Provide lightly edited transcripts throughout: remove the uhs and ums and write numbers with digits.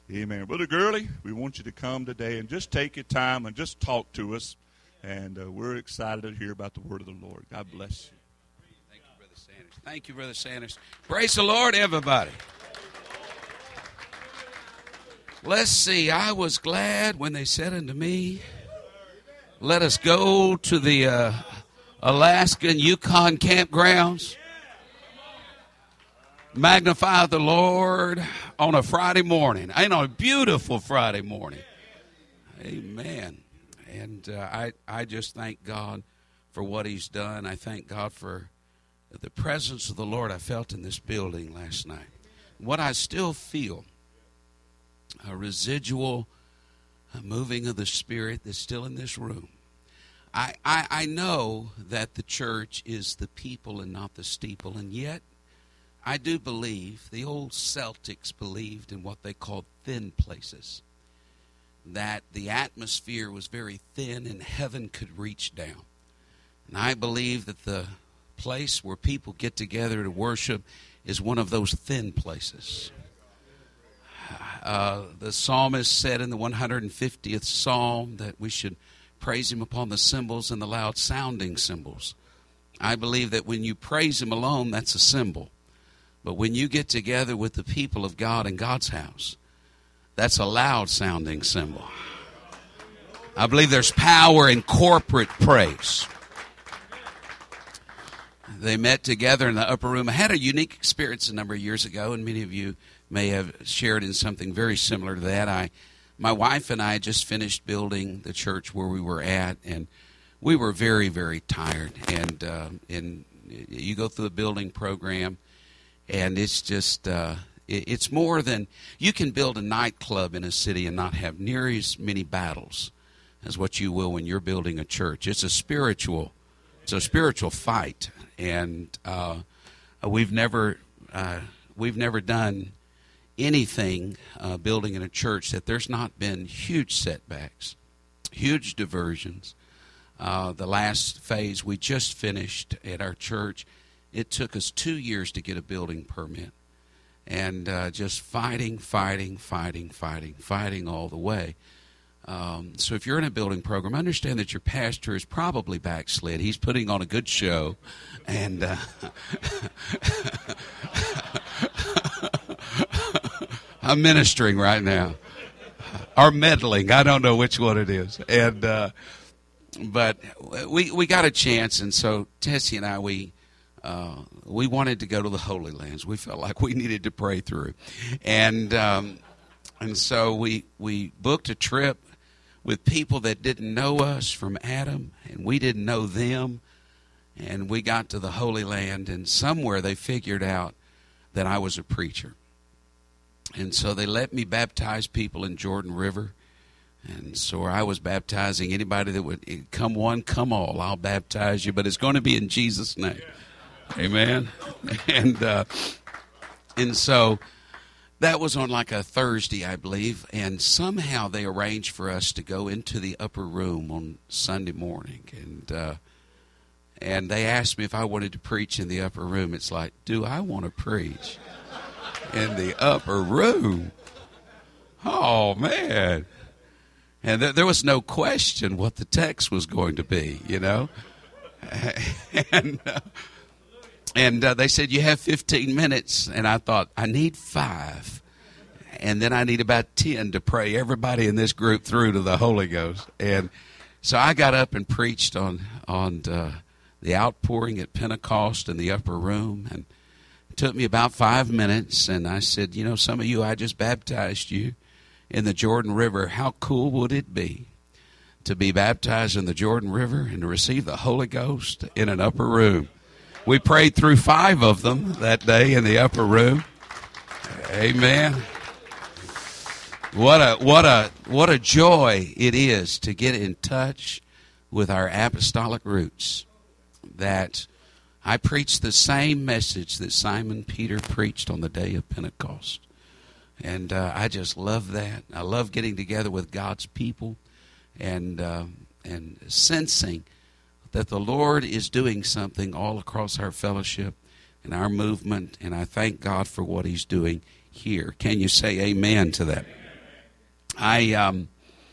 Amen. Brother Gurley, we want you to come today and just take your time and just talk to us. And we're excited to hear about the word of the Lord. God bless you. Thank you, Brother Sanders. Thank you, Brother Sanders. Praise the Lord, everybody. Let's see. I was glad when they said unto me, let us go to the Alaskan Yukon campgrounds. Magnify the Lord on a Friday morning. Ain't on a beautiful Friday morning. Amen. And I just thank God for what he's done. I thank God for the presence of the Lord I felt in this building last night. What I still feel, a residual moving of the Spirit that's still in this room. I know that the church is the people and not the steeple, and yet I do believe, the old Celtics believed in what they called thin places, that the atmosphere was very thin and heaven could reach down. And I believe that the place where people get together to worship is one of those thin places. The psalmist said in the 150th psalm that we should praise him upon the cymbals and the loud sounding cymbals. I believe that when you praise him alone, that's a cymbal. But when you get together with the people of God in God's house, that's a loud sounding cymbal. I believe there's power in corporate praise. They met together in the upper room. I had a unique experience a number of years ago, and many of you may have shared in something very similar to that. My wife and I just finished building the church where we were at, and we were very, very tired. And you go through the building program, and it's just it's more than you can build a nightclub in a city and not have near as many battles as what you will when you're building a church. It's a spiritual fight, and we've never done anything building in a church that there's not been huge setbacks, huge diversions. The last phase we just finished at our church, it took us 2 years to get a building permit, and just fighting all the way. So if you're in a building program, understand that your pastor is probably backslid. He's putting on a good show, and I'm ministering right now, or meddling. I don't know which one it is. And but we got a chance, and so Tessie and I we wanted to go to the Holy Lands. We felt like we needed to pray through, and so we booked a trip with people that didn't know us from Adam, and we didn't know them. And we got to the Holy Land, and somewhere they figured out that I was a preacher. And so they let me baptize people in Jordan River. And so I was baptizing anybody that would, come one, come all, I'll baptize you. But it's going to be in Jesus' name. Amen. And so that was on like a Thursday, I believe. And somehow they arranged for us to go into the upper room on Sunday morning. And they asked me if I wanted to preach in the upper room. It's like, do I want to preach in the upper room? Oh, man. And there was no question what the text was going to be, you know. And they said, you have 15 minutes. And I thought, I need 5. And then I need about 10 to pray everybody in this group through to the Holy Ghost. And so I got up and preached on the outpouring at Pentecost in the upper room. And it took me about 5 minutes. And I said, you know, some of you, I just baptized you in the Jordan River. How cool would it be to be baptized in the Jordan River and to receive the Holy Ghost in an upper room? We prayed through 5 of them that day in the upper room. Amen. What a joy it is to get in touch with our apostolic roots. That I preached the same message that Simon Peter preached on the day of Pentecost. And I just love that. I love getting together with God's people and sensing that the Lord is doing something all across our fellowship and our movement. And I thank God for what he's doing here. Can you say amen to that? I've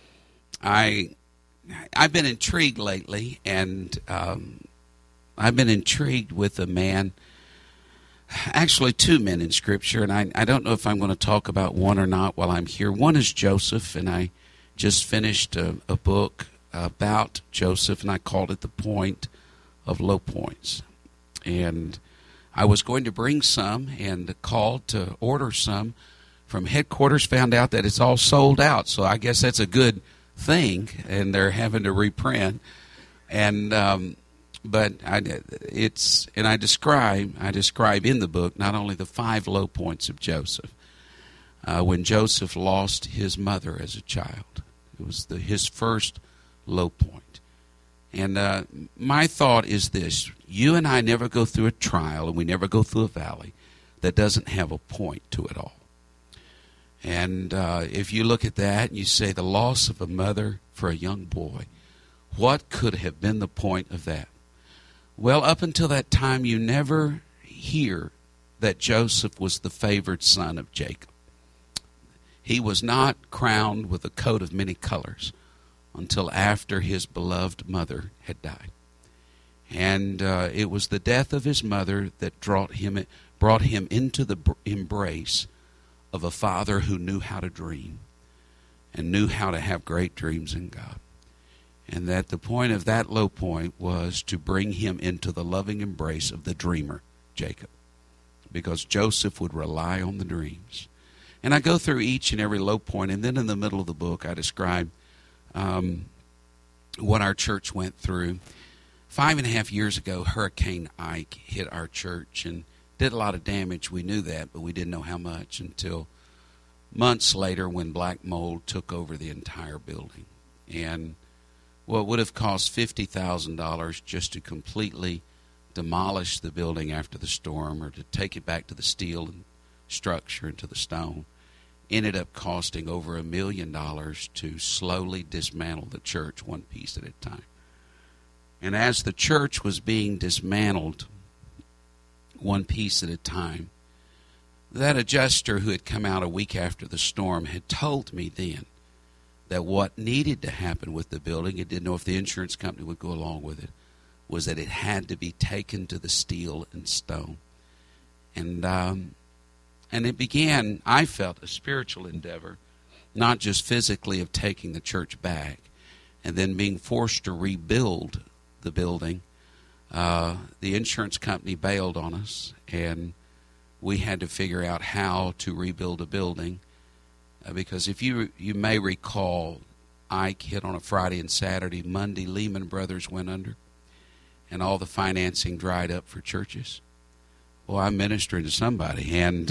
been intrigued lately, and I've been intrigued with a man, actually two men in Scripture, and I don't know if I'm going to talk about one or not while I'm here. One is Joseph, and I just finished a book about Joseph, and I called it The Point of Low Points. And I was going to bring some and called to order some from headquarters, found out that it's all sold out, so I guess that's a good thing, and they're having to reprint. And but I describe in the book not only the 5 low points of Joseph. When Joseph lost his mother as a child, it was his first low point. And my thought is this: you and I never go through a trial, and we never go through a valley that doesn't have a point to it all. And if you look at that and you say the loss of a mother for a young boy, what could have been the point of that? Well, up until that time, you never hear that Joseph was the favored son of Jacob. He was not crowned with a coat of many colors until after his beloved mother had died. And it was the death of his mother that brought him into the embrace of a father who knew how to dream and knew how to have great dreams in God. And that the point of that low point was to bring him into the loving embrace of the dreamer, Jacob, because Joseph would rely on the dreams. And I go through each and every low point, and then in the middle of the book I describe what our church went through. 5.5 years ago, Hurricane Ike hit our church and did a lot of damage. We knew that, but we didn't know how much until months later when black mold took over the entire building. And what would have cost $50,000 just to completely demolish the building after the storm, or to take it back to the steel and structure and to the stone, ended up costing over $1 million to slowly dismantle the church one piece at a time. And as the church was being dismantled one piece at a time, that adjuster who had come out a week after the storm had told me then that what needed to happen with the building, it didn't know if the insurance company would go along with it, was that it had to be taken to the steel and stone. And it began, I felt, a spiritual endeavor, not just physically of taking the church back and then being forced to rebuild the building. The insurance company bailed on us, and we had to figure out how to rebuild a building. Because if you may recall, Ike hit on a Friday and Saturday. Monday, Lehman Brothers went under, and all the financing dried up for churches. Well, I'm ministering to somebody, and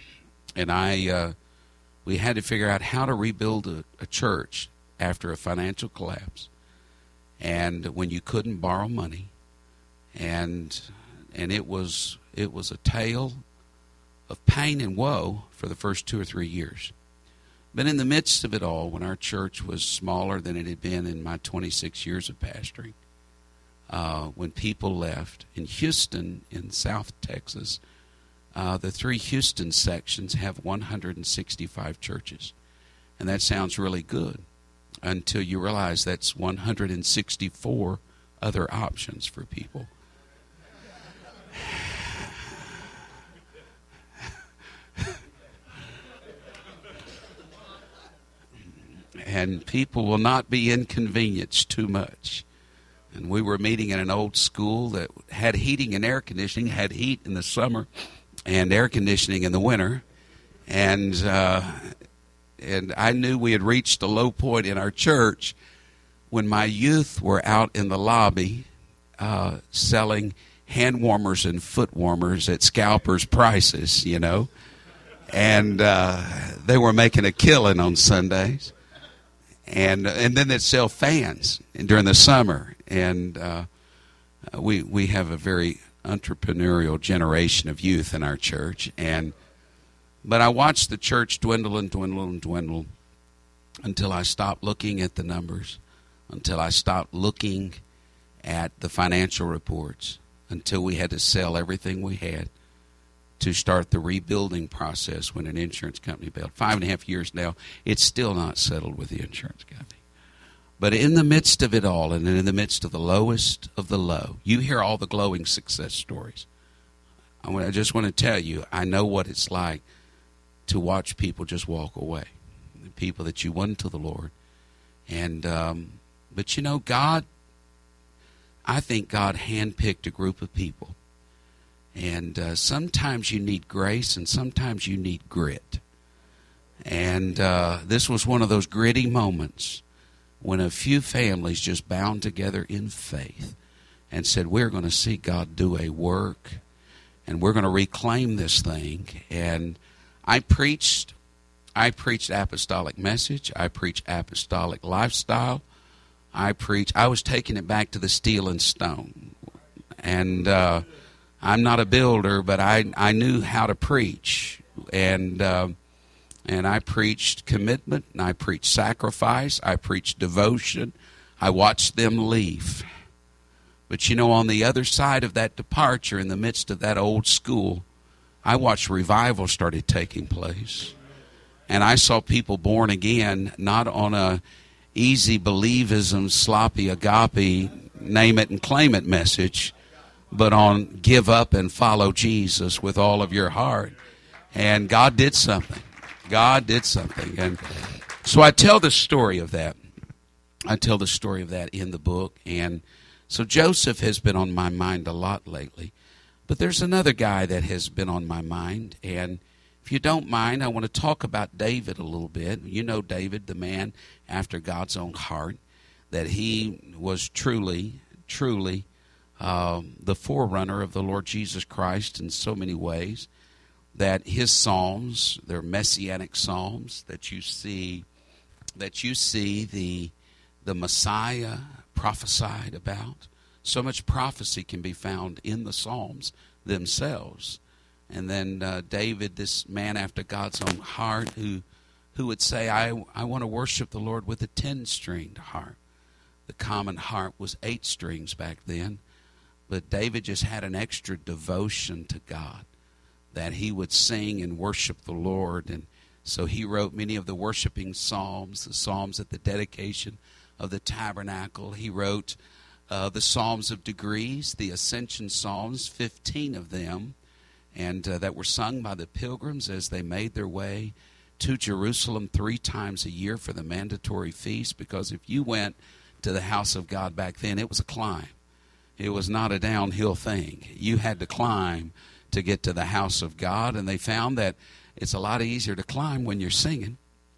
we had to figure out how to rebuild a church after a financial collapse, and when you couldn't borrow money, and it was a tale of pain and woe for the first 2 or 3 years. But in the midst of it all, when our church was smaller than it had been in my 26 years of pastoring, when people left in Houston, in South Texas, the 3 Houston sections have 165 churches. And that sounds really good until you realize that's 164 other options for people. And people will not be inconvenienced too much. And we were meeting in an old school that had heating and air conditioning, had heat in the summer and air conditioning in the winter. And I knew we had reached a low point in our church when my youth were out in the lobby selling hand warmers and foot warmers at scalpers' prices, you know. And they were making a killing on Sundays. And then they'd sell fans during the summer. And we have a very entrepreneurial generation of youth in our church. But I watched the church dwindle and dwindle and dwindle until I stopped looking at the numbers, until I stopped looking at the financial reports, until we had to sell everything we had to start the rebuilding process when an insurance company bailed. 5.5 years now, it's still not settled with the insurance company. But in the midst of it all, and in the midst of the lowest of the low, you hear all the glowing success stories. I just want to tell you, I know what it's like to watch people just walk away, the people that you won to the Lord. And but you know, I think God handpicked a group of people. And sometimes you need grace, and sometimes you need grit. And this was one of those gritty moments when a few families just bound together in faith and said, we're going to see God do a work, and we're going to reclaim this thing. And I preached apostolic message. I preached apostolic lifestyle. I was taking it back to the steel and stone. And I'm not a builder, but I knew how to preach. And I preached commitment, and I preached sacrifice. I preached devotion. I watched them leave. But you know, on the other side of that departure, in the midst of that old school, I watched revival started taking place. And I saw people born again, not on a easy believism, sloppy agape, name it and claim it message, but on give up and follow Jesus with all of your heart. And God did something. God did something. And so I tell the story of that. I tell the story of that in the book. And so Joseph has been on my mind a lot lately. But there's another guy that has been on my mind. And if you don't mind, I want to talk about David a little bit. You know David, the man after God's own heart, that he was truly the forerunner of the Lord Jesus Christ in so many ways, that his psalms, they're messianic psalms, that you see the Messiah prophesied about. So much prophecy can be found in the psalms themselves. And then David, this man after God's own heart, who would say, I want to worship the Lord with a 10-stringed harp. The common harp was 8 strings back then. But David just had an extra devotion to God, that he would sing and worship the Lord. And so he wrote many of the worshiping psalms, the psalms at the dedication of the tabernacle. He wrote the psalms of degrees, the ascension psalms, 15 of them, and that were sung by the pilgrims as they made their way to Jerusalem 3 times a year for the mandatory feast. Because if you went to the house of God back then, it was a climb. It was not a downhill thing. You had to climb to get to the house of God, and they found that it's a lot easier to climb when you're singing.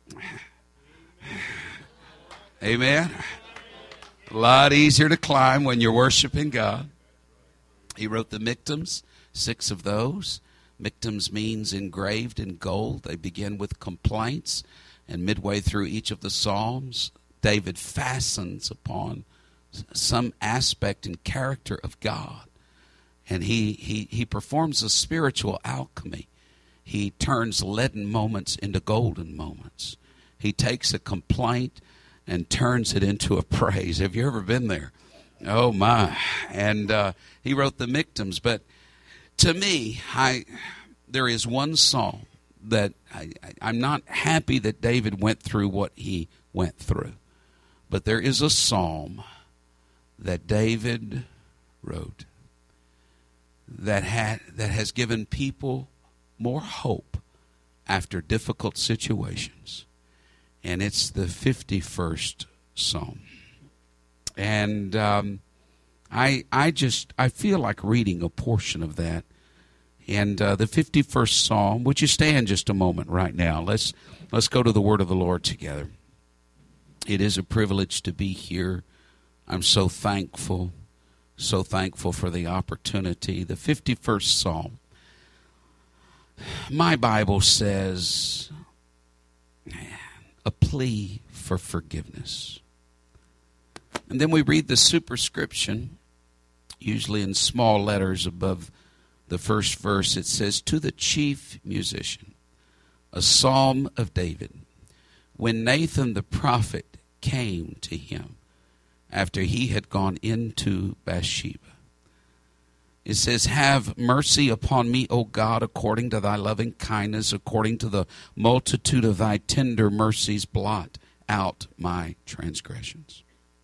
Amen. A lot easier to climb when you're worshiping God. He wrote the Mikdams, 6 of those. Mikdams means engraved in gold. They begin with complaints, and midway through each of the psalms, David fastens upon some aspect and character of God. And he performs a spiritual alchemy. He turns leaden moments into golden moments. He takes a complaint and turns it into a praise. Have you ever been there? Oh, my. And he wrote the Mikdams. But to me, there is one psalm that I'm not happy that David went through what he went through. But there is a psalm that David wrote that has given people more hope after difficult situations. And it's the 51st Psalm. And I feel like reading a portion of that. And the 51st Psalm, would you stand just a moment right now? Let's go to the Word of the Lord together. It is a privilege to be here. I'm so thankful for the opportunity. The 51st Psalm. My Bible says, a plea for forgiveness. And then we read the superscription, usually in small letters above the first verse. It says, to the chief musician, a psalm of David, when Nathan the prophet came to him after he had gone into Bathsheba. It says, have mercy upon me, O God, according to thy loving kindness, according to the multitude of thy tender mercies, blot out my transgressions.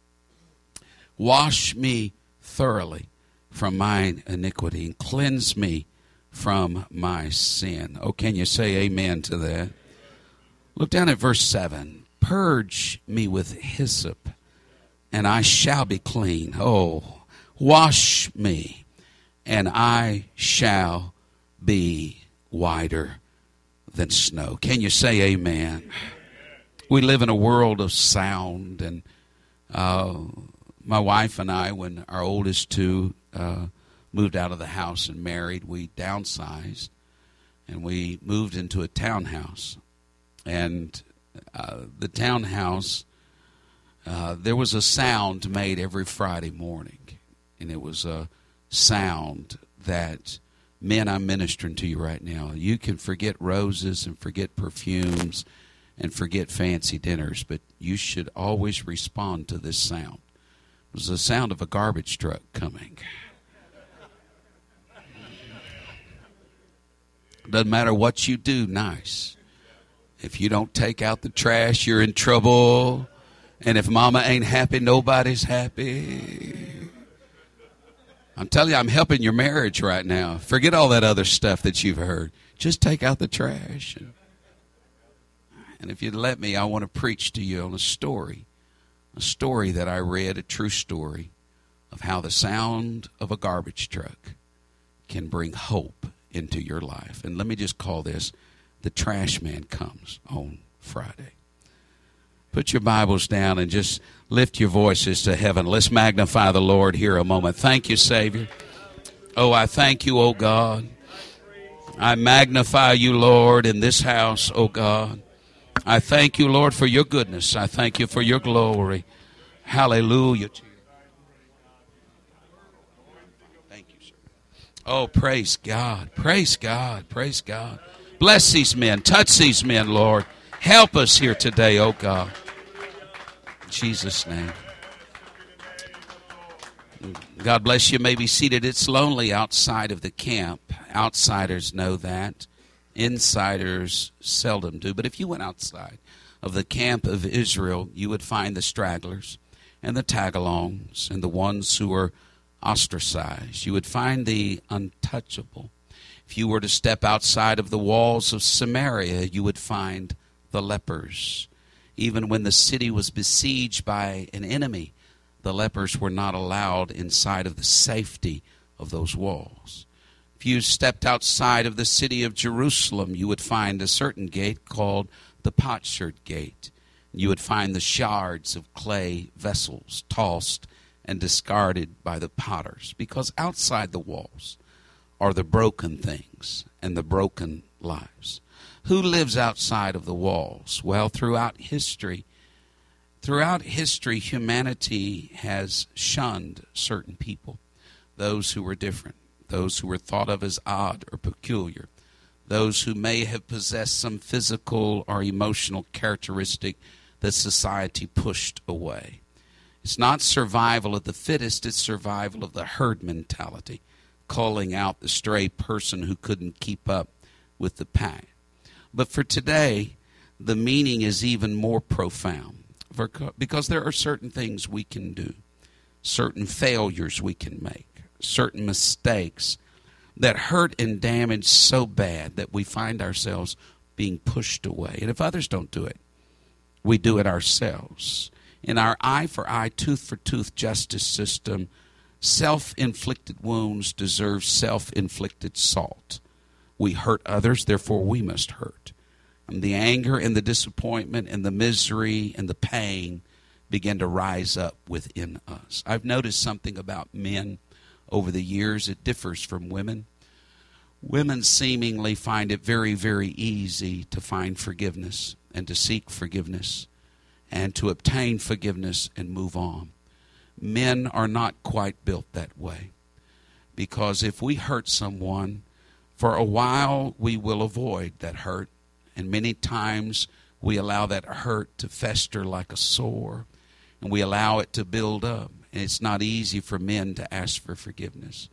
Wash me thoroughly from mine iniquity and cleanse me from my sin. Oh, can you say amen to that? Look down at verse 7. Purge me with hyssop, and I shall be clean. Oh, wash me, and I shall be whiter than snow. Can you say amen? We live in a world of sound, and my wife and I, when our oldest two moved out of the house and married, we downsized, and we moved into a townhouse. And the townhouse, there was a sound made every Friday morning, and it was a sound that, men, I'm ministering to you right now. You can forget roses and forget perfumes and forget fancy dinners, but you should always respond to this sound. It was the sound of a garbage truck coming. Doesn't matter what you do nice. If you don't take out the trash, you're in trouble. And if mama ain't happy, nobody's happy. I'm telling you, I'm helping your marriage right now. Forget all that other stuff that you've heard. Just take out the trash. And if you'd let me, I want to preach to you on a story that I read, a true story of how the sound of a garbage truck can bring hope into your life. And let me just call this, The Trash Man Comes on Friday. Put your Bibles down and just lift your voices to heaven. Let's magnify the Lord here a moment. Thank you, Savior. Oh, I thank you, oh God. I magnify you, Lord, in this house, oh God. I thank you, Lord, for your goodness. I thank you for your glory. Hallelujah. Thank you, sir. Oh, praise God. Praise God. Praise God. Bless these men. Touch these men, Lord. Help us here today, oh God. In Jesus' name. God bless you. You may be seated. It's lonely outside of the camp. Outsiders know that. Insiders seldom do. But if you went outside of the camp of Israel, you would find the stragglers and the tag-alongs and the ones who were ostracized. You would find the untouchable. If you were to step outside of the walls of Samaria, you would find the lepers. Even when the city was besieged by an enemy, the lepers were not allowed inside of the safety of those walls. If you stepped outside of the city of Jerusalem, you would find a certain gate called the Potsherd Gate. You would find the shards of clay vessels tossed and discarded by the potters, because outside the walls are the broken things and the broken lives. Who lives outside of the walls? Well, throughout history, humanity has shunned certain people, those who were different, those who were thought of as odd or peculiar, those who may have possessed some physical or emotional characteristic that society pushed away. It's not survival of the fittest, it's survival of the herd mentality, calling out the stray person who couldn't keep up with the pack. But for today, the meaning is even more profound, because there are certain things we can do, certain failures we can make, certain mistakes that hurt and damage so bad that we find ourselves being pushed away. And if others don't do it, we do it ourselves. In our eye for eye, tooth for tooth justice system, self-inflicted wounds deserve self-inflicted salt. We hurt others, therefore we must hurt. And the anger and the disappointment and the misery and the pain begin to rise up within us. I've noticed something about men over the years. It differs from women. Women seemingly find it very, very easy to find forgiveness and to seek forgiveness and to obtain forgiveness and move on. Men are not quite built that way, because if we hurt someone, for a while we will avoid that hurt, and many times we allow that hurt to fester like a sore, and we allow it to build up. And it's not easy for men to ask for forgiveness.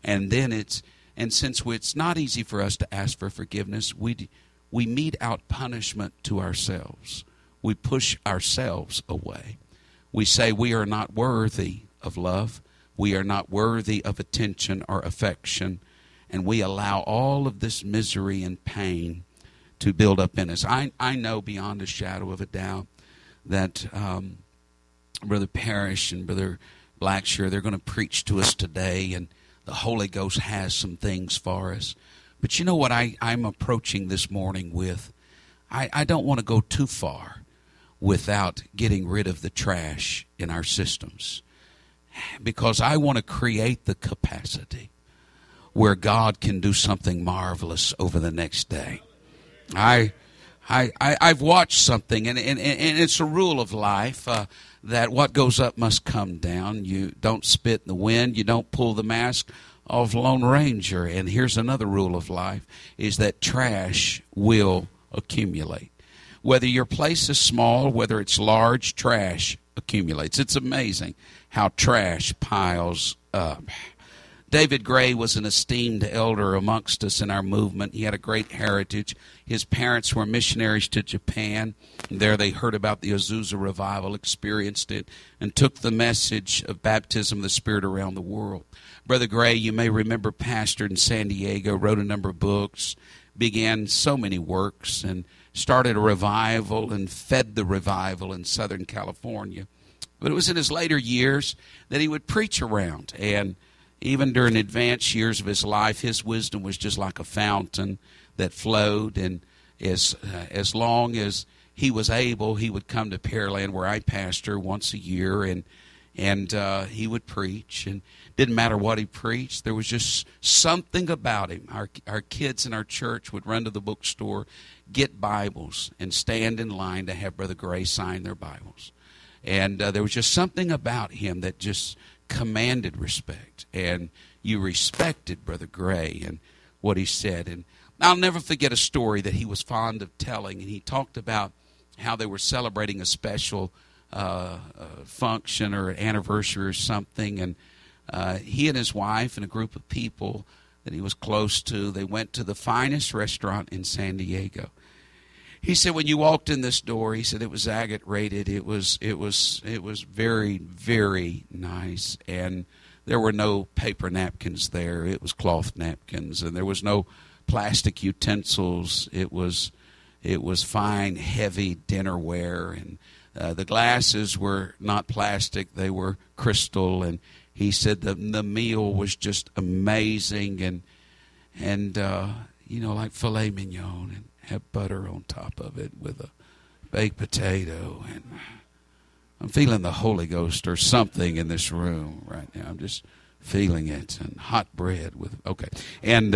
And then since it's not easy for us to ask for forgiveness, we mete out punishment to ourselves. We push ourselves away. We say we are not worthy of love. We are not worthy of attention or affection. And we allow all of this misery and pain to build up in us. I know beyond a shadow of a doubt that Brother Parrish and Brother Blackshear, they're going to preach to us today, and the Holy Ghost has some things for us. But you know what I'm approaching this morning with? I don't want to go too far without getting rid of the trash in our systems, because I want to create the capacity where God can do something marvelous over the next day. I've watched something, and it's a rule of life that what goes up must come down. You don't spit in the wind. You don't pull the mask off Lone Ranger. And here's another rule of life, is that trash will accumulate. Whether your place is small, whether it's large, trash accumulates. It's amazing how trash piles up. David Gray was an esteemed elder amongst us in our movement. He had a great heritage. His parents were missionaries to Japan. There they heard about the Azusa revival, experienced it, and took the message of baptism of the Spirit around the world. Brother Gray, you may remember, pastored in San Diego, wrote a number of books, began so many works, and started a revival and fed the revival in Southern California. But it was in his later years that he would preach around, and even during advanced years of his life, his wisdom was just like a fountain that flowed. And as long as he was able, he would come to Pearland, where I pastor, once a year, and he would preach. And didn't matter what he preached, there was just something about him. Our kids in our church would run to the bookstore, get Bibles, and stand in line to have Brother Gray sign their Bibles. And there was just something about him that just commanded respect, and you respected Brother Gray and what he said. And I'll never forget a story that he was fond of telling, and he talked about how they were celebrating a special function or anniversary or something, and he and his wife and a group of people that he was close to, they went to the finest restaurant in San Diego. He said when you walked in this door, he said it was agate rated. It was very, very nice, and there were no paper napkins there. It was cloth napkins, and there was no plastic utensils. It was fine, heavy dinnerware, and the glasses were not plastic; they were crystal. And he said the meal was just amazing, and like filet mignon and have butter on top of it with a baked potato. And I'm feeling the Holy Ghost or something in this room right now. I'm just feeling it. And hot bread with, okay. And,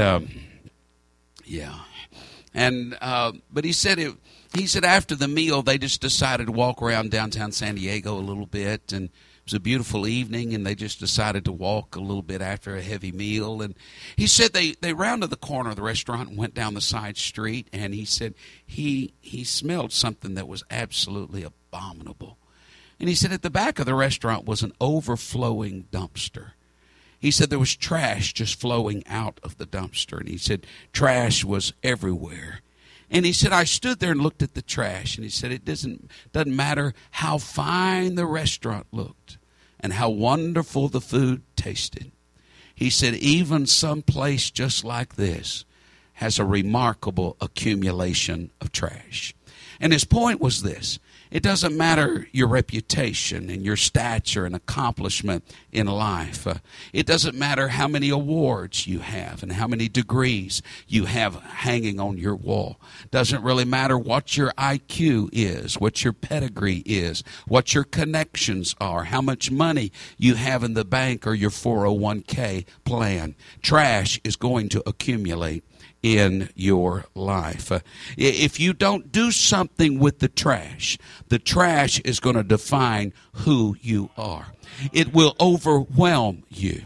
yeah. And, but he said after the meal, they just decided to walk around downtown San Diego a little bit, and it was a beautiful evening, and they just decided to walk a little bit after a heavy meal. And he said they rounded the corner of the restaurant and went down the side street, and he said he smelled something that was absolutely abominable. And he said at the back of the restaurant was an overflowing dumpster. He said there was trash just flowing out of the dumpster, and he said trash was everywhere. And he said, I stood there and looked at the trash, and he said, it doesn't matter how fine the restaurant looked and how wonderful the food tasted. He said, even some place just like this has a remarkable accumulation of trash. And his point was this: it doesn't matter your reputation and your stature and accomplishment in life. It doesn't matter how many awards you have and how many degrees you have hanging on your wall. Doesn't really matter what your IQ is, what your pedigree is, what your connections are, how much money you have in the bank or your 401k plan. Trash is going to accumulate in your life. If you don't do something with the trash is going to define who you are. It will overwhelm you.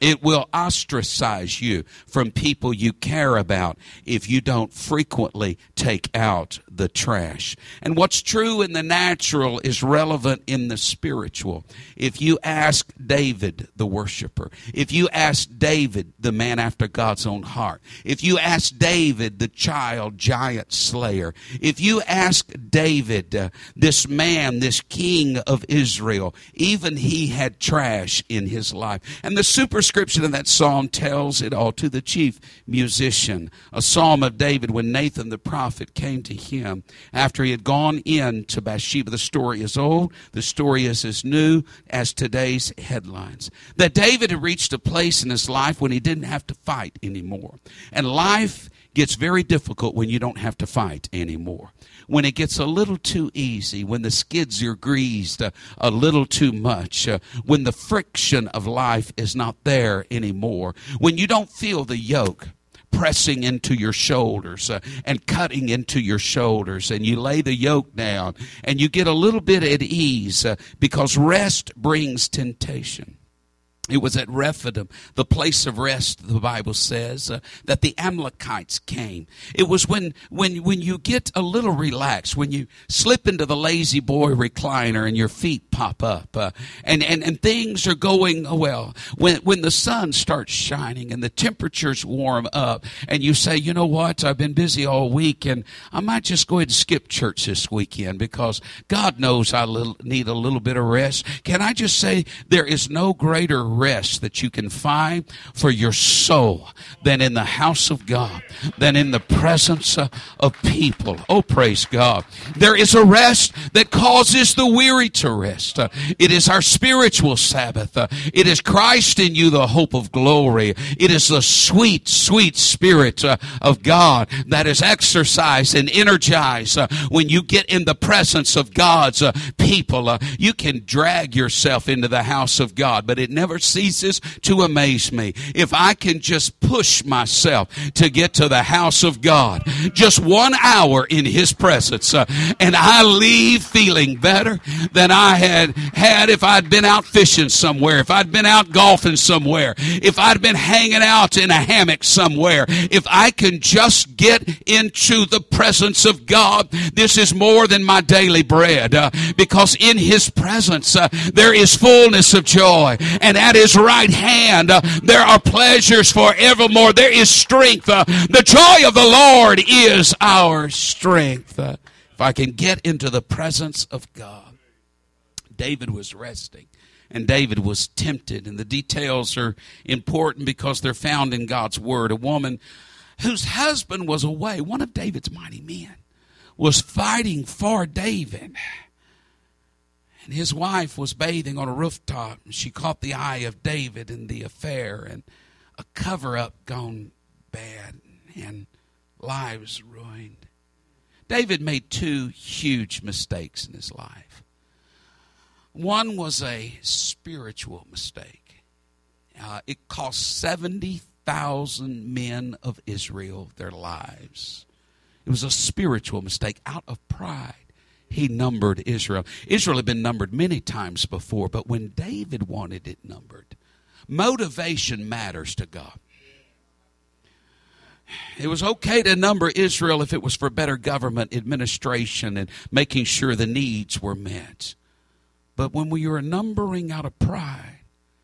It will ostracize you from people you care about if you don't frequently take out the trash. And what's true in the natural is relevant in the spiritual. If you ask David, the worshiper, if you ask David, the man after God's own heart, if you ask David, the child giant slayer, if you ask David, this man, this king of Israel, even he had trash in his life. And the superscription of that psalm tells it all. To the chief musician, a psalm of David when Nathan the prophet came to him after he had gone in to Bathsheba. The story is old. The story is as new as today's headlines. That David had reached a place in his life when he didn't have to fight anymore. And life gets very difficult when you don't have to fight anymore. When it gets a little too easy, when the skids are greased a little too much, when the friction of life is not there anymore, when you don't feel the yoke pressing into your shoulders and cutting into your shoulders, and you lay the yoke down and you get a little bit at ease because rest brings temptation. It was at Rephidim, the place of rest, the Bible says, that the Amalekites came. It was when you get a little relaxed, when you slip into the lazy boy recliner and your feet pop up, and things are going well. When the sun starts shining and the temperatures warm up, and you say, you know what, I've been busy all week, and I might just go ahead and skip church this weekend because God knows I need a little bit of rest. Can I just say there is no greater rest that you can find for your soul than in the house of God, than in the presence of people. Oh, praise God. There is a rest that causes the weary to rest. It is our spiritual Sabbath. It is Christ in you, the hope of glory. It is the sweet, sweet Spirit of God that is exercised and energized when you get in the presence of God's people. You can drag yourself into the house of God, but it never ceases to amaze me. If I can just push myself to get to the house of God, just 1 hour in His presence, and I leave feeling better than I had if I'd been out fishing somewhere, if I'd been out golfing somewhere, if I'd been hanging out in a hammock somewhere. If I can just get into the presence of God, this is more than my daily bread, because in His presence there is fullness of joy, and at His right hand there are pleasures forevermore. There is strength. The joy of the Lord is our strength. If I can get into the presence of God. David was resting, and David was tempted, and the details are important because they're found in God's Word. A woman whose husband was away, one of David's mighty men, was fighting for David. And his wife was bathing on a rooftop, and she caught the eye of David in the affair, and a cover-up gone bad, and lives ruined. David made two huge mistakes in his life. One was a spiritual mistake. It cost 70,000 men of Israel their lives. It was a spiritual mistake. Out of pride, he numbered Israel. Israel had been numbered many times before, but when David wanted it numbered, motivation matters to God. It was okay to number Israel if it was for better government administration and making sure the needs were met. But when we are numbering out of pride,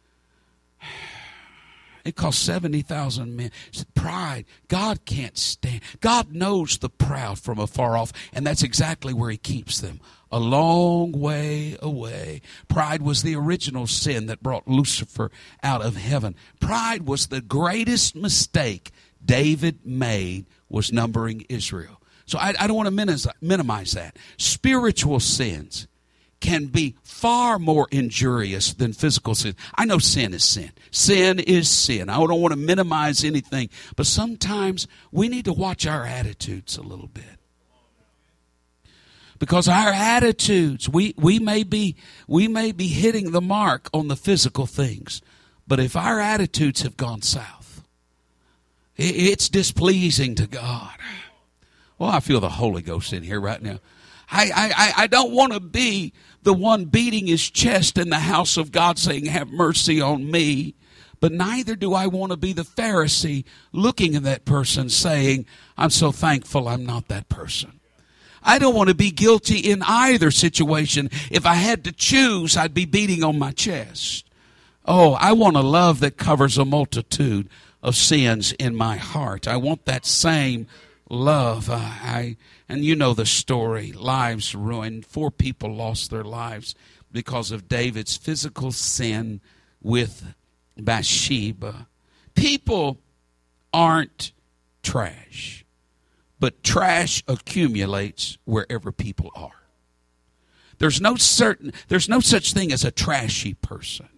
it cost 70,000 men. Pride, God can't stand. God knows the proud from afar off, and that's exactly where He keeps them. A long way away. Pride was the original sin that brought Lucifer out of heaven. Pride was the greatest mistake David made, was numbering Israel. So I don't want to minimize that. Spiritual sins can be far more injurious than physical sin. I know sin is sin. Sin is sin. I don't want to minimize anything, but sometimes we need to watch our attitudes a little bit. Because our attitudes, we may be hitting the mark on the physical things, but if our attitudes have gone south, it's displeasing to God. Well, I feel the Holy Ghost in here right now. I don't want to be the one beating his chest in the house of God saying, have mercy on me. But neither do I want to be the Pharisee looking at that person saying, I'm so thankful I'm not that person. I don't want to be guilty in either situation. If I had to choose, I'd be beating on my chest. Oh, I want a love that covers a multitude of sins in my heart. I want that same love. And you know the story. Lives ruined. 4 people lost their lives because of David's physical sin with Bathsheba. People aren't trash, but trash accumulates wherever people are. There's no such thing as a trashy person.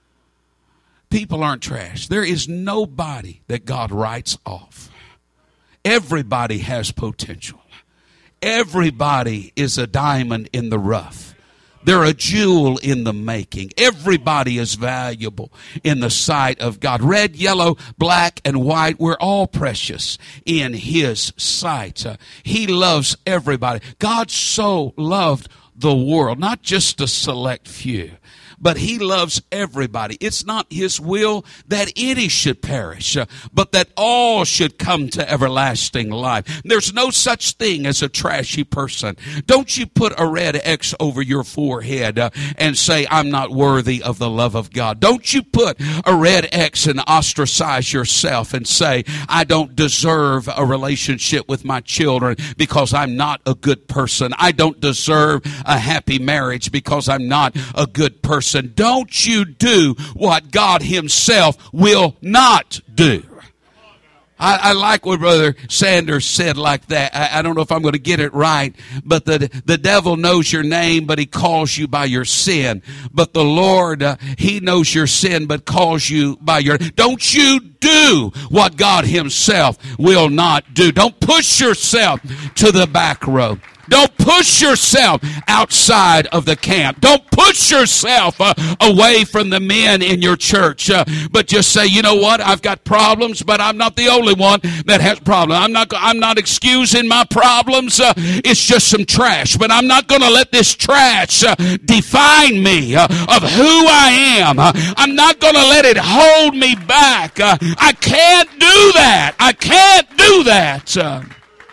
People aren't trash. There is nobody that God writes off. Everybody has potential. Everybody is a diamond in the rough. They're a jewel in the making. Everybody is valuable in the sight of God. Red, yellow, black, and white, we're all precious in His sight. He loves everybody. God so loved the world, not just a select few, but He loves everybody. It's not His will that any should perish, but that all should come to everlasting life. There's no such thing as a trashy person. Don't you put a red X over your forehead and say, I'm not worthy of the love of God. Don't you put a red X and ostracize yourself and say, I don't deserve a relationship with my children because I'm not a good person. I don't deserve a happy marriage because I'm not a good person. Don't you do what God Himself will not do. I like what Brother Sanders said like that. I don't know if I'm going to get it right, but the devil knows your name, but he calls you by your sin. But the Lord, He knows your sin, but calls you by your... Don't you do what God Himself will not do. Don't push yourself to the back row. Don't push yourself outside of the camp. Don't push yourself away from the men in your church. But just say, you know what? I've got problems, but I'm not the only one that has problems. I'm not excusing my problems. It's just some trash. But I'm not going to let this trash define me of who I am. I'm not going to let it hold me back. I can't do that. I can't do that.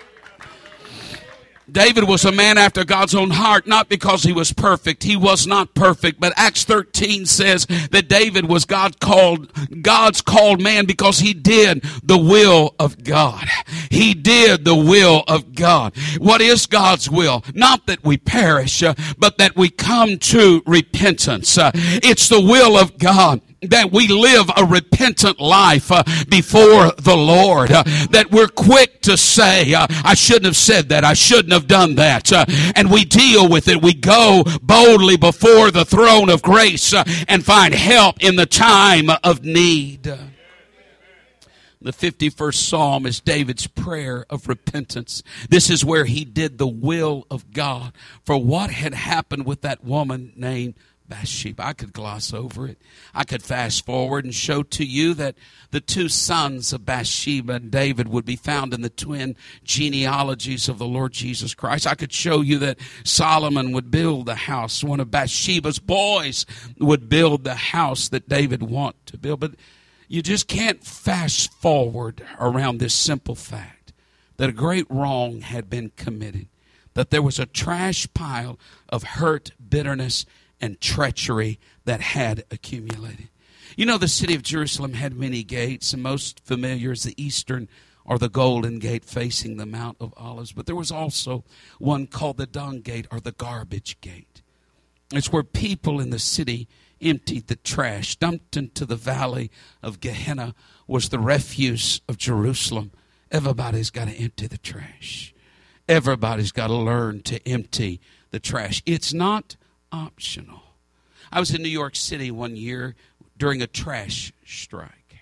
David was a man after God's own heart, not because he was perfect. He was not perfect. But Acts 13 says that David was God's called man because he did the will of God. He did the will of God. What is God's will? Not that we perish, but that we come to repentance. It's the will of God that we live a repentant life before the Lord. That we're quick to say, I shouldn't have said that. I shouldn't have done that. And we deal with it. We go boldly before the throne of grace and find help in the time of need. The 51st Psalm is David's prayer of repentance. This is where he did the will of God for what had happened with that woman named Bathsheba. I could gloss over it. I could fast forward and show to you that the 2 sons of Bathsheba and David would be found in the twin genealogies of the Lord Jesus Christ. I could show you that Solomon would build the house. One of Bathsheba's boys would build the house that David wanted to build. But you just can't fast forward around this simple fact that a great wrong had been committed, that there was a trash pile of hurt, bitterness, and treachery that had accumulated. You know, the city of Jerusalem had many gates, and most familiar is the eastern or the golden gate facing the Mount of Olives. But there was also one called the dung gate or the garbage gate. It's where people in the city emptied the trash. Dumped into the valley of Gehenna was the refuse of Jerusalem. Everybody's got to empty the trash. Everybody's got to learn to empty the trash. It's not optional. I was in New York City one year during a trash strike.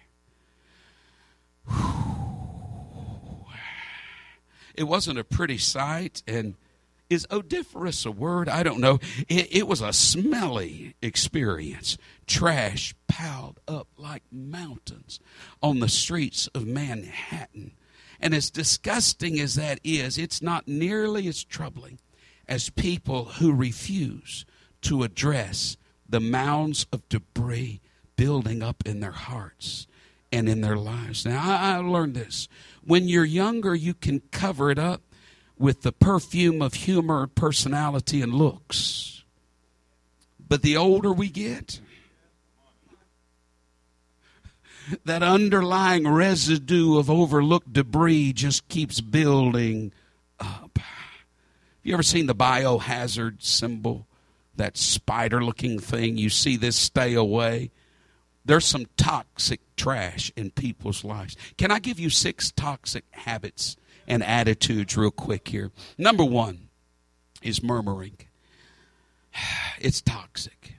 It wasn't a pretty sight, and is odoriferous a word? I don't know. It was a smelly experience. Trash piled up like mountains on the streets of Manhattan. And as disgusting as that is, it's not nearly as troubling as people who refuse to address the mounds of debris building up in their hearts and in their lives. Now, I learned this. When you're younger, you can cover it up with the perfume of humor, personality, and looks. But the older we get, that underlying residue of overlooked debris just keeps building up. You ever seen the biohazard symbol? That spider-looking thing? You see this, stay away. There's some toxic trash in people's lives. Can I give you 6 toxic habits and attitudes real quick here? Number 1 is murmuring. It's toxic.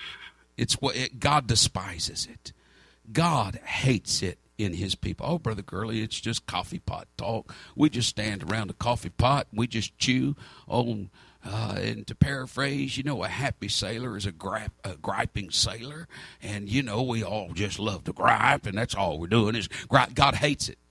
God despises it. God hates it in his people. Oh, Brother Gurley, it's just coffee pot talk. We just stand around a coffee pot. We just chew. And to paraphrase, a happy sailor is a griping sailor. And, we all just love to gripe, and that's all we're doing is gripe. God hates it.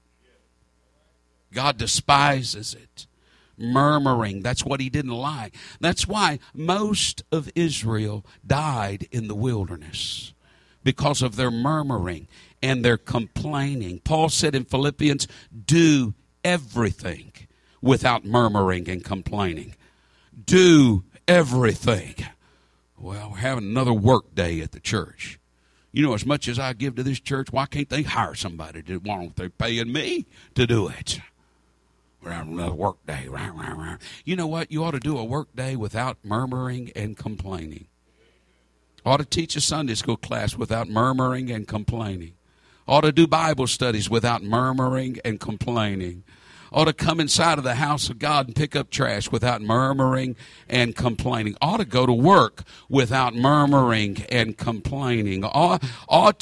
God despises it. Murmuring, that's what he didn't like. That's why most of Israel died in the wilderness, because of their murmuring and their complaining. Paul said in Philippians, do everything without murmuring and complaining. Do everything. Well, we're having another work day at the church. As much as I give to this church, why can't they hire somebody to do it? Why don't they paying me to do it? We're having another work day. You know what? You ought to do a work day without murmuring and complaining. Ought to teach a Sunday school class without murmuring and complaining. Ought to do Bible studies without murmuring and complaining. Ought to come inside of the house of God and pick up trash without murmuring and complaining. Ought to go to work without murmuring and complaining. Ought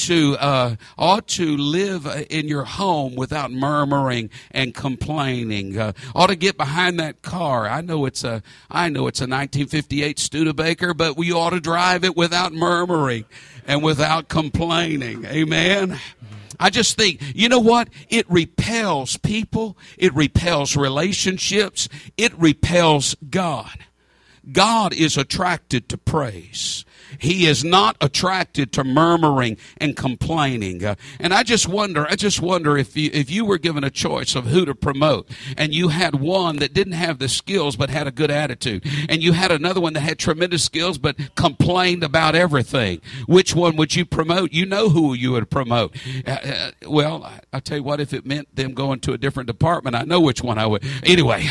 to live in your home without murmuring and complaining. Ought to get behind that car. I know it's a 1958 Studebaker, but we ought to drive it without murmuring and without complaining. Amen. I just think, you know what? It repels people. It repels relationships. It repels God. God is attracted to praise. He is not attracted to murmuring and complaining. And I just wonder if you were given a choice of who to promote, and you had one that didn't have the skills but had a good attitude, and you had another one that had tremendous skills but complained about everything, which one would you promote? You know who you would promote. Well, I'll tell you what, if it meant them going to a different department, I know which one I would. Anyway,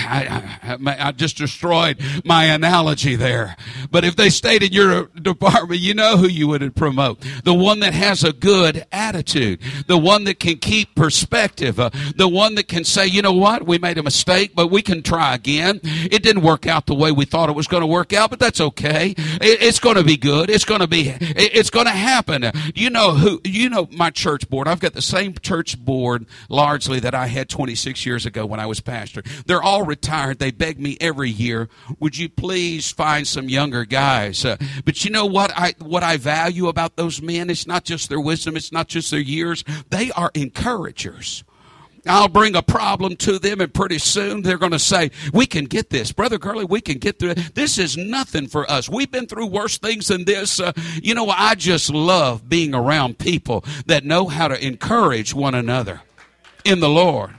I just destroyed my analogy there. But if they stayed in your department, you know who you would promote. The one that has a good attitude. The one that can keep perspective. The one that can say, you know what, we made a mistake, but we can try again. It didn't work out the way we thought it was going to work out, but that's okay. It's going to be good. It's going to happen. You know my church board. I've got the same church board largely that I had 26 years ago when I was pastor. They're all retired. They beg me every year, would you please find some younger guys? But you know what I value about those men? It's not just their wisdom. It's not just their years. They are encouragers. I'll bring a problem to them, and pretty soon they're going to say, we can get this. Brother Gurley, we can get through it. This is nothing for us. We've been through worse things than this. I just love being around people that know how to encourage one another in the Lord.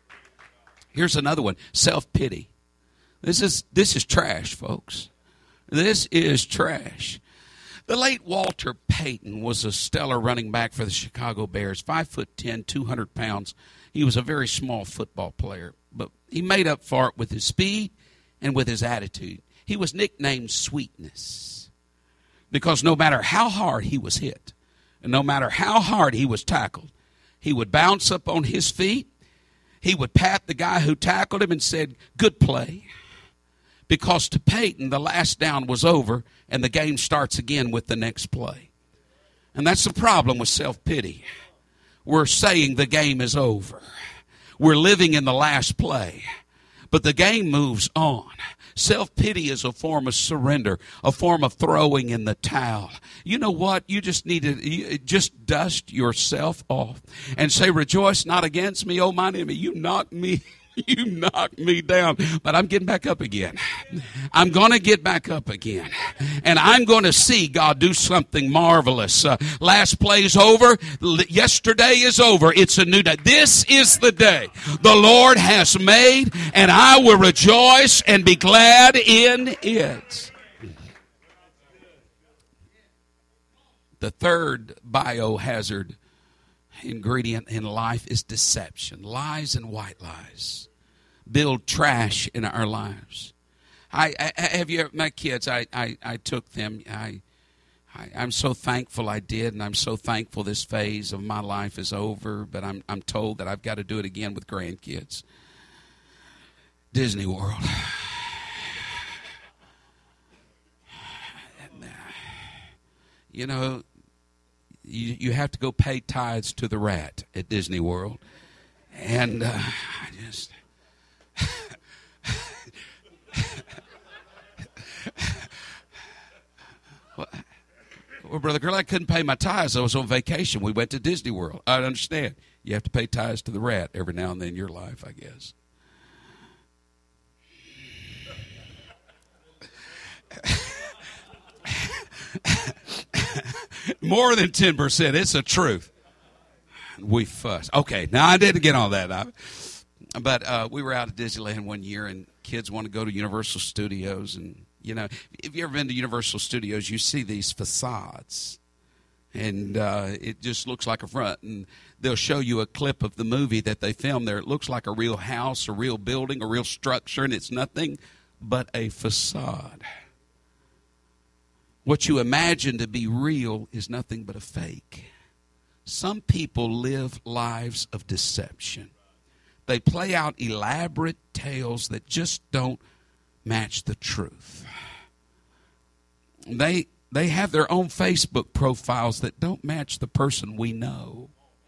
Here's another one, self-pity. This is trash, folks. This is trash. The late Walter Payton was a stellar running back for the Chicago Bears, 5'10", 200 pounds. He was a very small football player, but he made up for it with his speed and with his attitude. He was nicknamed Sweetness because no matter how hard he was hit and no matter how hard he was tackled, he would bounce up on his feet. He would pat the guy who tackled him and said, good play. Because to Payton, the last down was over, and the game starts again with the next play. And that's the problem with self-pity. We're saying the game is over. We're living in the last play. But the game moves on. Self-pity is a form of surrender, a form of throwing in the towel. You know what? You just need to just dust yourself off and say, rejoice not against me, O mine enemy. You knocked me You knocked me down, but I'm getting back up again. I'm going to get back up again. And I'm going to see God do something marvelous. Last play's over. Yesterday is over. It's a new day. This is the day the Lord has made, and I will rejoice and be glad in it. The third biohazard ingredient in life is deception. Lies and white lies build trash in our lives. I have you my kids, I took them. I'm so thankful I did, and I'm so thankful this phase of my life is over, but I'm told that I've got to do it again with grandkids. Disney World. You know, you have to go pay tithes to the rat at Disney World. And I just... Well, Brother Girl, I couldn't pay my tithes. I was on vacation. We went to Disney World. I understand. You have to pay tithes to the rat every now and then in your life, I guess. More than 10%. It's the truth. We fuss. Okay, now I didn't get on that. But we were out at Disneyland one year, and kids want to go to Universal Studios. And, you know, if you've ever been to Universal Studios, you see these facades. And it just looks like a front. And they'll show you a clip of the movie that they filmed there. It looks like a real house, a real building, a real structure, and it's nothing but a facade. What you imagine to be real is nothing but a fake. Some people live lives of deception. They play out elaborate tales that just don't match the truth. They have their own Facebook profiles that don't match the person we know.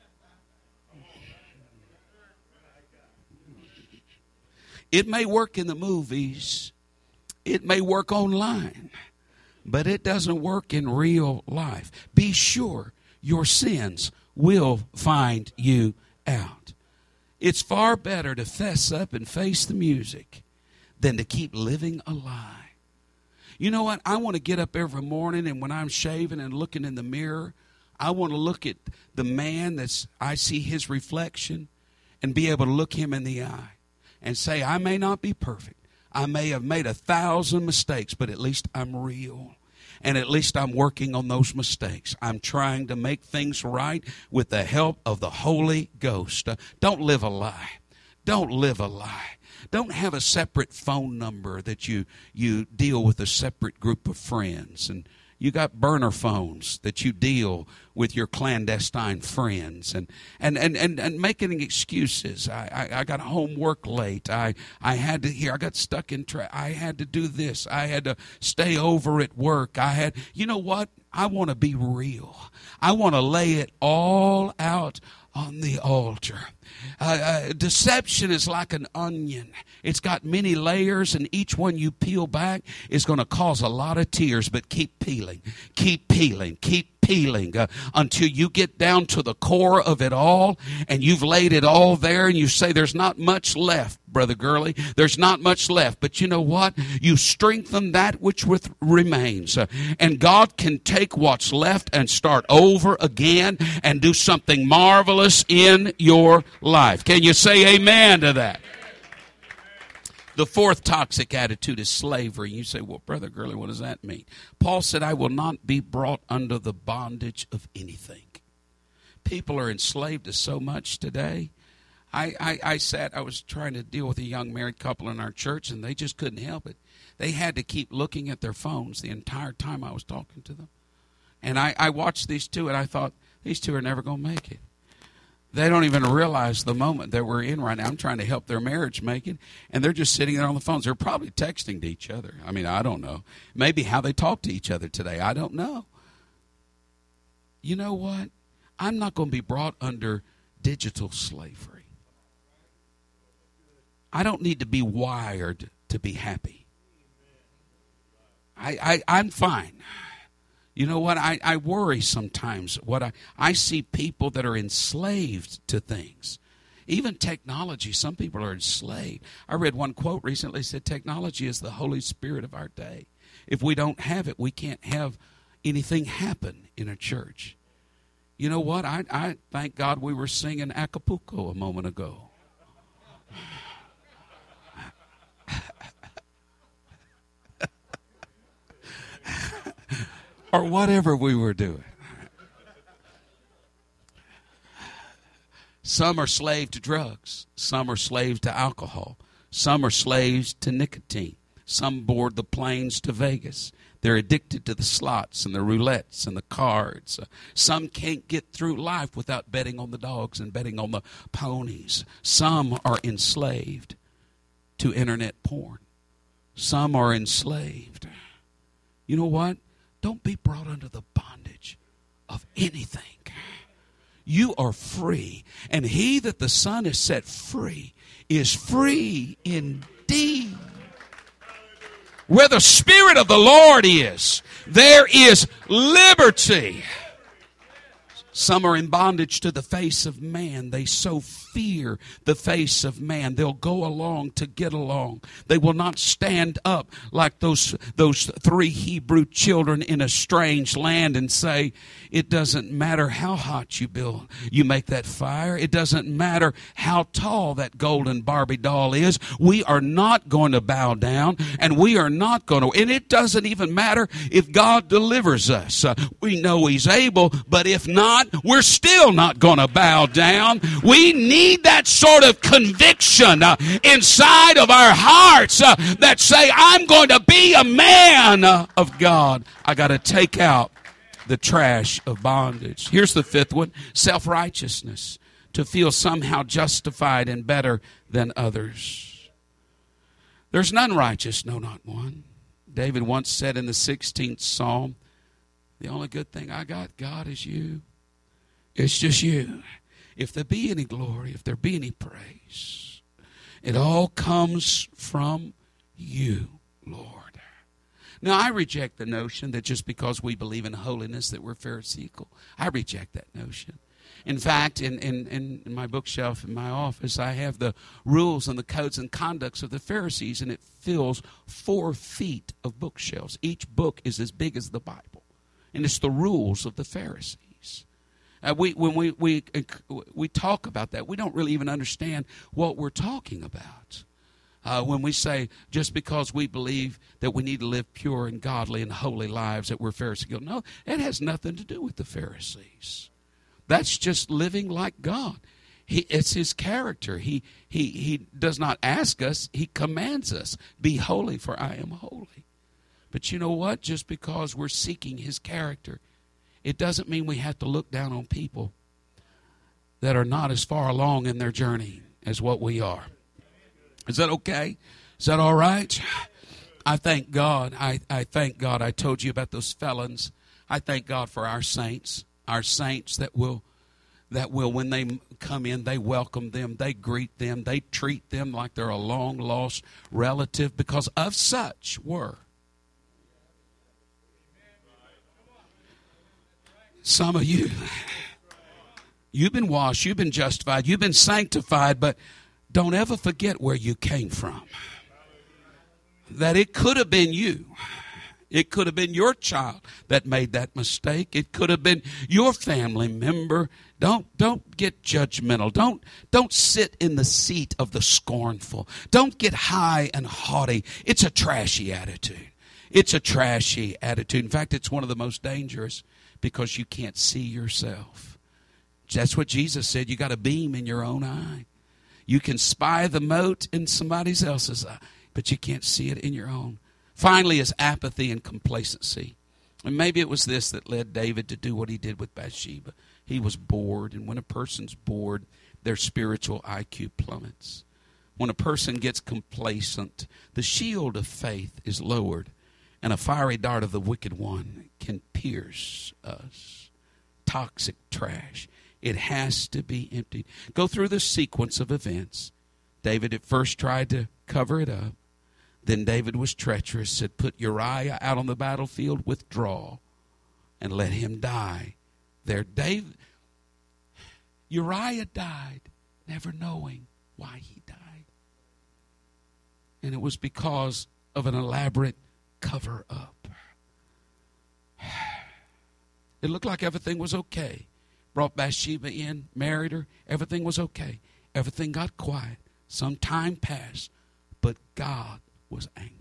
It may work in the movies. It may work online. But it doesn't work in real life. Be sure your sins will find you out. It's far better to fess up and face the music than to keep living a lie. You know what? I want to get up every morning, and when I'm shaving and looking in the mirror, I want to look at the man I see his reflection and be able to look him in the eye and say, I may not be perfect. I may have made 1,000 mistakes, but at least I'm real. And at least I'm working on those mistakes. I'm trying to make things right with the help of the Holy Ghost. Don't live a lie. Don't live a lie. Don't have a separate phone number that you deal with a separate group of friends. And you got burner phones that you deal with your clandestine friends and making excuses. I got home work late. I had to I got stuck in I had to do this. I had to stay over at work. You know what? I want to be real. I want to lay it all out on the altar. Deception is like an onion. It's got many layers, and each one you peel back is going to cause a lot of tears, but keep peeling, keep peeling, keep peeling until you get down to the core of it all, and you've laid it all there, and you say, there's not much left, Brother Gurley. There's not much left. But you know what? You strengthen that which remains. And God can take what's left and start over again and do something marvelous in your life. Can you say amen to that? The fourth toxic attitude is slavery. You say, well, Brother Gurley, what does that mean? Paul said, I will not be brought under the bondage of anything. People are enslaved to so much today. I was trying to deal with a young married couple in our church, and they just couldn't help it. They had to keep looking at their phones the entire time I was talking to them. And I watched these two, and I thought, these two are never going to make it. They don't even realize the moment that we're in right now. I'm trying to help their marriage make it, and they're just sitting there on the phones. They're probably texting to each other. I mean, I don't know. Maybe how they talk to each other today. I don't know. You know what? I'm not going to be brought under digital slavery. I don't need to be wired to be happy. I'm fine. You know what? I worry sometimes. I see people that are enslaved to things. Even technology, some people are enslaved. I read one quote recently that said technology is the Holy Spirit of our day. If we don't have it, we can't have anything happen in a church. You know what? I thank God we were singing Acapulco a moment ago. Or whatever we were doing. Some are slaves to drugs. Some are slaves to alcohol. Some are slaves to nicotine. Some board the planes to Vegas. They're addicted to the slots and the roulettes and the cards. Some can't get through life without betting on the dogs and betting on the ponies. Some are enslaved to internet porn. Some are enslaved. You know what? Don't be brought under the bondage of anything. You are free, and he that the Son has set free is free indeed. Where the Spirit of the Lord is, there is liberty. Some are in bondage to the face of man. They so fear the face of man. They'll go along to get along. They will not stand up like those 3 Hebrew children in a strange land and say, it doesn't matter how hot you make that fire. It doesn't matter how tall that golden Barbie doll is. We are not going to bow down, and we are not going to. And it doesn't even matter if God delivers us. We know He's able, but if not, we're still not going to bow down. We need that sort of conviction inside of our hearts that say, I'm going to be a man of God. I got to take out the trash of bondage. Here's the 5th one, self-righteousness, to feel somehow justified and better than others. There's none righteous, no, not one. David once said in the 16th Psalm, the only good thing I got, God, is you. It's just you. If there be any glory, if there be any praise, it all comes from you, Lord. Now, I reject the notion that just because we believe in holiness that we're Pharisaical. I reject that notion. In fact, in my bookshelf in my office, I have the rules and the codes and conducts of the Pharisees, and it fills 4 feet of bookshelves. Each book is as big as the Bible, and it's the rules of the Pharisees. When we talk about that, we don't really even understand what we're talking about. When we say just because we believe that we need to live pure and godly and holy lives that we're Pharisaical. No, it has nothing to do with the Pharisees. That's just living like God. It's His character. He does not ask us. He commands us, be holy for I am holy. But you know what? Just because we're seeking His character, it doesn't mean we have to look down on people that are not as far along in their journey as what we are. Is that okay? Is that all right? I thank God. I thank God. I told you about those felons. I thank God for our saints that will, when they come in, they welcome them, they greet them, they treat them like they're a long-lost relative, because of such were some of you. You've been washed, you've been justified, you've been sanctified, but don't ever forget where you came from. That it could have been you. It could have been your child that made that mistake. It could have been your family member. Don't get judgmental. Don't sit in the seat of the scornful. Don't get high and haughty. It's a trashy attitude. It's a trashy attitude. In fact, it's one of the most dangerous because you can't see yourself. That's what Jesus said. You got a beam in your own eye. You can spy the mote in somebody else's eye, but you can't see it in your own. Finally, is apathy and complacency. And maybe it was this that led David to do what he did with Bathsheba. He was bored, and when a person's bored, their spiritual IQ plummets. When a person gets complacent, the shield of faith is lowered, and a fiery dart of the wicked one can pierce us. Toxic trash. It has to be emptied. Go through the sequence of events. David at first tried to cover it up. Then David was treacherous, said, put Uriah out on the battlefield, withdraw, and let him die there. Uriah died never knowing why he died. And it was because of an elaborate cover-up. It looked like everything was okay. Brought Bathsheba in, married her. Everything was okay. Everything got quiet. Some time passed, but God was angry.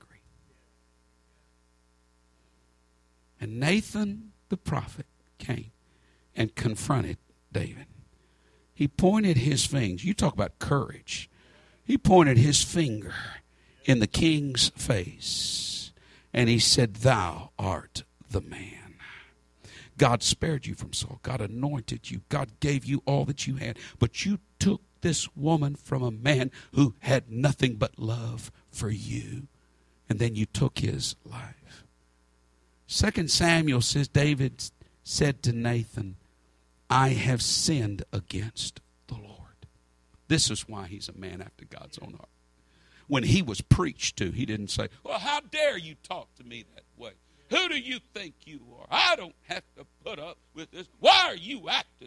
And Nathan the prophet came and confronted David. He pointed his fingers. You talk about courage. He pointed his finger in the king's face. And he said, "Thou art the man." God spared you from Saul. God anointed you. God gave you all that you had. But you took this woman from a man who had nothing but love for you. And then you took his life. 2 Samuel says, David said to Nathan, "I have sinned against the Lord." This is why he's a man after God's own heart. When he was preached to, he didn't say, "Well, how dare you talk to me that way? Who do you think you are? I don't have to put up with this. Why are you acting?"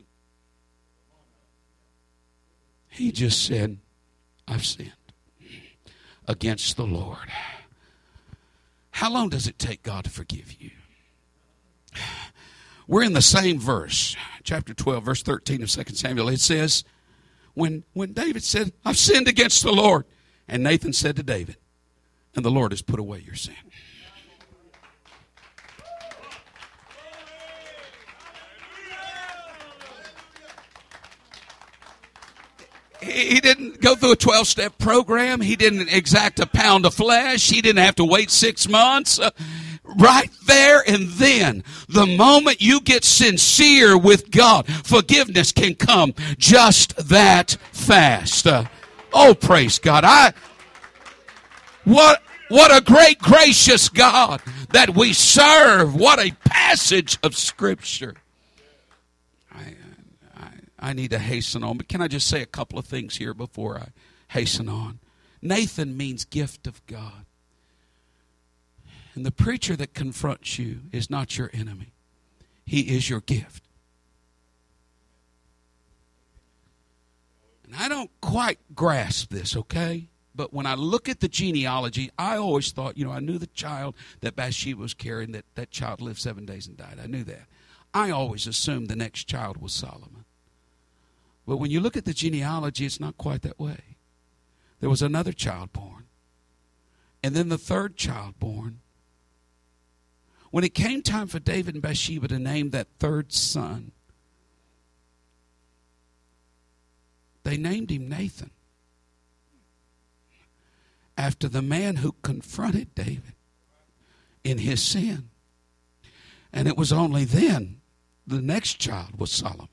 He just said, "I've sinned against the Lord." How long does it take God to forgive you? We're in the same verse, chapter 12, verse 13 of 2 Samuel. It says, when David said, "I've sinned against the Lord," and Nathan said to David, "And the Lord has put away your sin." He didn't go through a 12-step program. He didn't exact a pound of flesh. He didn't have to wait 6 months. Right there and then, the moment you get sincere with God, forgiveness can come just that fast. Oh, praise God. What a great, gracious God that we serve. What a passage of Scripture. I need to hasten on, but can I just say a couple of things here before I hasten on? Nathan means gift of God. And the preacher that confronts you is not your enemy. He is your gift. And I don't quite grasp this, okay? But when I look at the genealogy, I always thought, I knew the child that Bathsheba was carrying, that child lived 7 days and died. I knew that. I always assumed the next child was Solomon. But when you look at the genealogy, it's not quite that way. There was another child born. And then the third child born. When it came time for David and Bathsheba to name that third son, they named him Nathan, after the man who confronted David in his sin. And it was only then the next child was Solomon.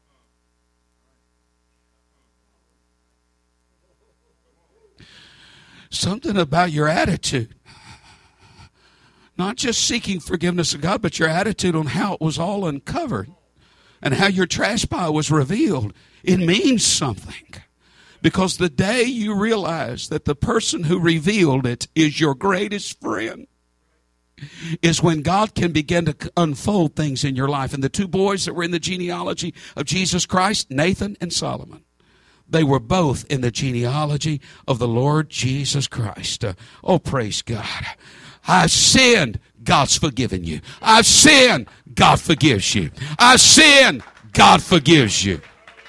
Something about your attitude. Not just seeking forgiveness of God, but your attitude on how it was all uncovered and how your trash pile was revealed. It means something. Because the day you realize that the person who revealed it is your greatest friend is when God can begin to unfold things in your life. And the two boys that were in the genealogy of Jesus Christ, Nathan and Solomon, they were both in the genealogy of the Lord Jesus Christ. Oh, praise God. I've sinned, God's forgiven you. I've sinned, God forgives you. I've sinned, God forgives you.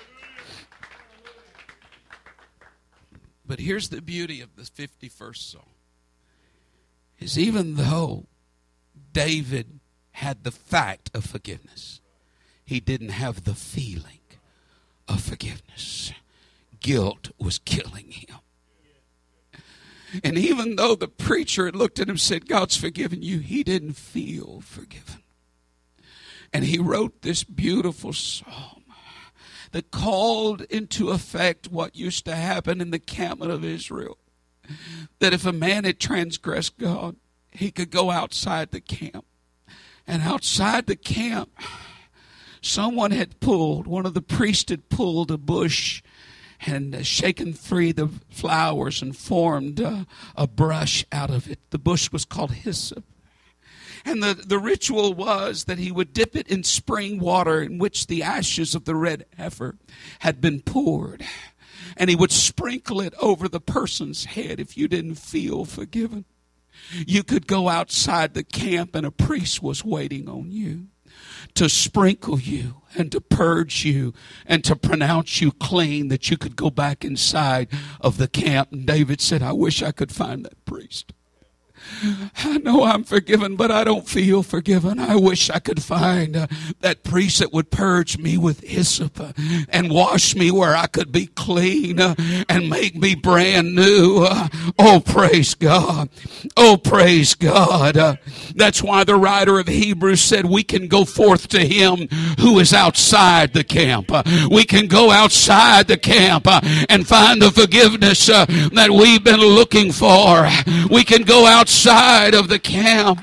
But here's the beauty of the 51st Psalm. Is even though David had the fact of forgiveness, he didn't have the feeling of forgiveness. Guilt was killing him. And even though the preacher had looked at him and said, "God's forgiven you," he didn't feel forgiven. And he wrote this beautiful psalm that called into effect what used to happen in the camp of Israel. That if a man had transgressed God, he could go outside the camp. And outside the camp, one of the priests had pulled a bush and shaken free the flowers and formed a brush out of it. The bush was called hyssop. And the ritual was that he would dip it in spring water in which the ashes of the red heifer had been poured. and he would sprinkle it over the person's head. If you didn't feel forgiven, you could go outside the camp and a priest was waiting on you to sprinkle you and to purge you and to pronounce you clean, that you could go back inside of the camp. And David said, I wish I could find that priest. I know I'm forgiven, but I don't feel forgiven. I wish I could find that priest that would purge me with hyssop and wash me where I could be clean and make me brand new. Oh, praise God. Oh, praise God. That's why the writer of Hebrews said we can go forth to him who is outside the camp. We can go outside the camp and find the forgiveness that we've been looking for. We can go outside of the camp.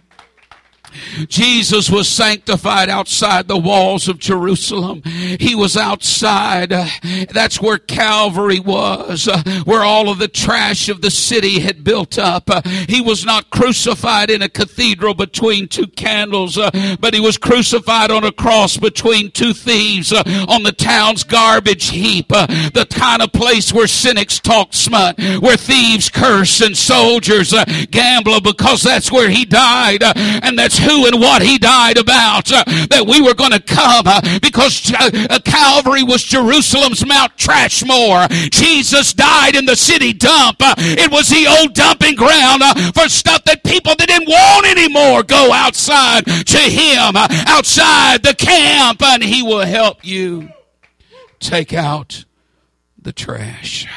Jesus was sanctified outside the walls of Jerusalem. He was outside. That's where Calvary was, where all of the trash of the city had built up. He was not crucified in a cathedral between two candles, but he was crucified on a cross between two thieves on the town's garbage heap, the kind of place where cynics talk smut, where thieves curse and soldiers gamble, because that's where he died, and that's who and what he died about, that we were going to come, because Calvary was Jerusalem's Mount Trashmore. Jesus died in the city dump. It was the old dumping ground for stuff that people that didn't want anymore. Go outside to him, outside the camp, and he will help you take out the trash.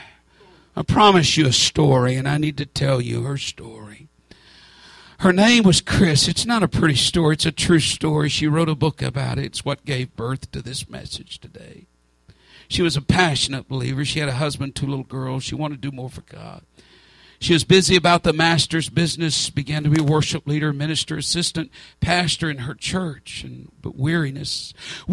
I promise you a story, and I need to tell you her story. Her name was Chris. It's not a pretty story. It's a true story. She wrote a book about it. It's what gave birth to this message today. She was a passionate believer. She had a husband, 2 little girls. She wanted to do more for God. She was busy about the master's business, began to be a worship leader, minister, assistant, pastor in her church. But weariness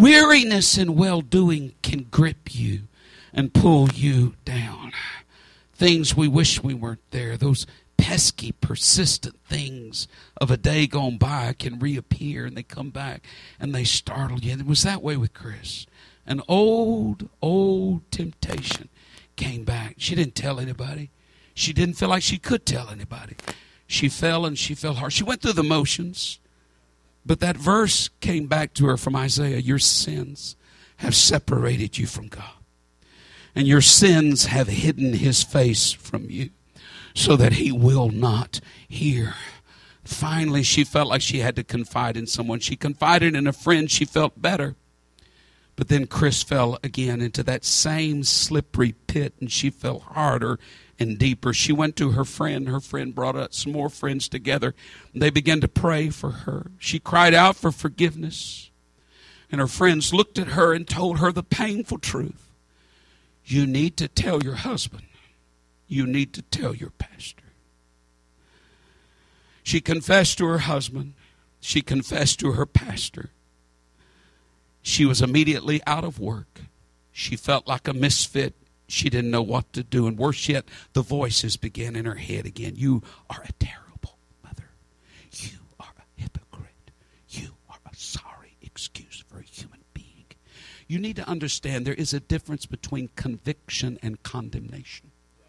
in well-doing can grip you and pull you down. Things we wish we weren't there, those pesky, persistent things of a day gone by can reappear, and they come back and they startle you. And it was that way with Chris. An old temptation came back. She didn't tell anybody. She didn't feel like she could tell anybody. She fell, and she fell hard. She went through the motions, but that verse came back to her from Isaiah. Your sins have separated you from God, and your sins have hidden his face from you, so that he will not hear. Finally, she felt like she had to confide in someone. She confided in a friend. She felt better. But then Chris fell again into that same slippery pit, and she fell harder and deeper. She went to her friend. Her friend brought up some more friends together. They began to pray for her. She cried out for forgiveness. And her friends looked at her and told her the painful truth. You need to tell your husband. You need to tell your pastor. She confessed to her husband. She confessed to her pastor. She was immediately out of work. She felt like a misfit. She didn't know what to do. And worse yet, the voices began in her head again. You are a terrible mother. You are a hypocrite. You are a sorry excuse for a human being. You need to understand there is a difference between conviction and condemnation.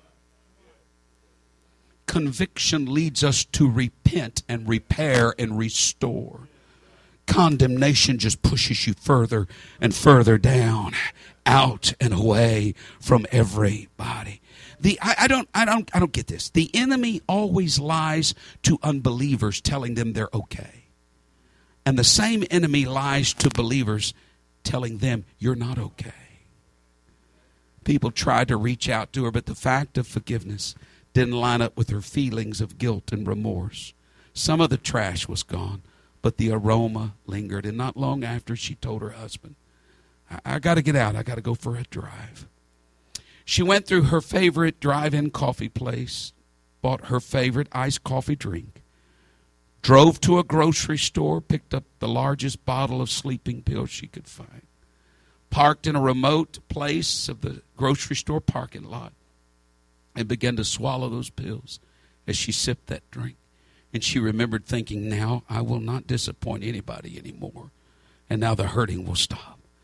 Conviction leads us to repent and repair and restore. Condemnation just pushes you further and further down, out and away from everybody. I don't get this. The enemy always lies to unbelievers, telling them they're okay. And the same enemy lies to believers, telling them you're not okay. People tried to reach out to her, but the fact of forgiveness didn't line up with her feelings of guilt and remorse. Some of the trash was gone, but the aroma lingered. And not long after, she told her husband, I got to get out. I got to go for a drive. She went through her favorite drive-in coffee place, bought her favorite iced coffee drink, drove to a grocery store, picked up the largest bottle of sleeping pills she could find, parked in a remote place of the grocery store parking lot, and began to swallow those pills as she sipped that drink. And she remembered thinking, now I will not disappoint anybody anymore. And now the hurting will stop.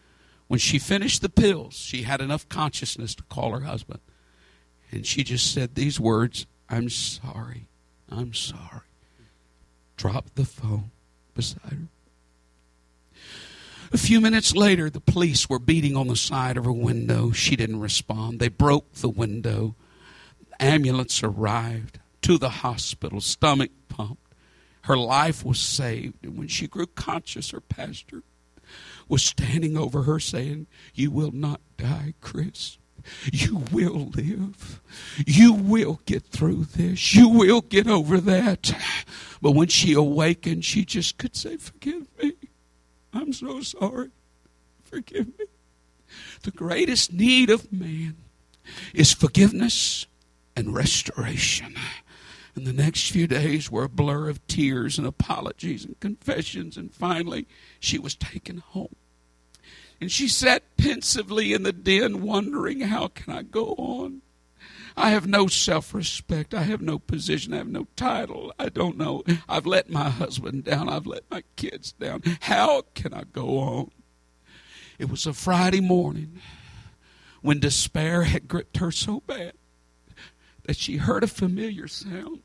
When she finished the pills, she had enough consciousness to call her husband. And she just said these words, "I'm sorry. I'm sorry." Dropped the phone beside her. A few minutes later, the police were beating on the side of her window. She didn't respond. They broke the window. Ambulance arrived to the hospital, stomach pumped. Her life was saved. And when she grew conscious, her pastor was standing over her saying, "You will not die, Chris. You will live. You will get through this. You will get over that." But when she awakened, she just could say, "Forgive me. I'm so sorry. Forgive me." The greatest need of man is forgiveness and restoration. And the next few days were a blur of tears and apologies and confessions. And finally, she was taken home. And she sat pensively in the den wondering, how can I go on? I have no self-respect. I have no position. I have no title. I don't know. I've let my husband down. I've let my kids down. How can I go on? It was a Friday morning when despair had gripped her so bad that she heard a familiar sound.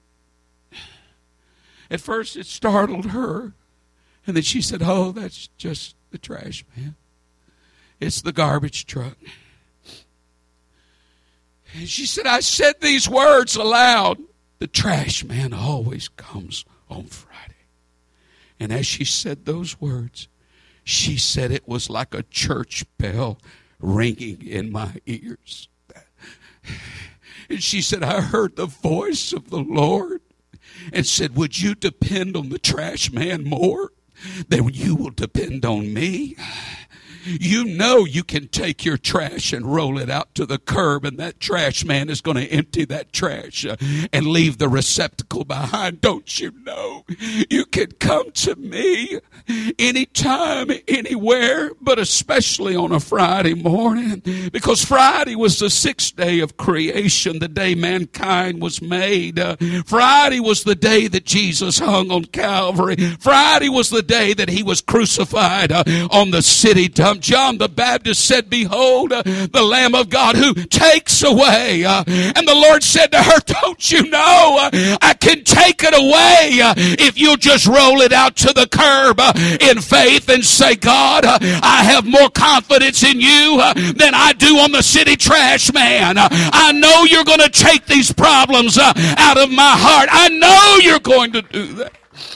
At first it startled her, and then she said, "Oh, that's just the trash man. It's the garbage truck." And she said, "I said these words aloud. The trash man always comes on Friday." And as she said those words, she said it was like a church bell ringing in my ears. And she said, "I heard the voice of the Lord and said, would you depend on the trash man more than you will depend on me? You know you can take your trash and roll it out to the curb, and that trash man is going to empty that trash and leave the receptacle behind. Don't you know? You can come to me anytime, anywhere, but especially on a Friday morning, because Friday was the sixth day of creation, the day mankind was made. Friday was the day that Jesus hung on Calvary. Friday was the day that he was crucified on the city dump. John the Baptist said, "Behold, the Lamb of God who takes away." And the Lord said to her, "Don't you know I can take it away if you'll just roll it out to the curb in faith and say, God, I have more confidence in you than I do on the city trash man. I know you're going to take these problems out of my heart. I know you're going to do that."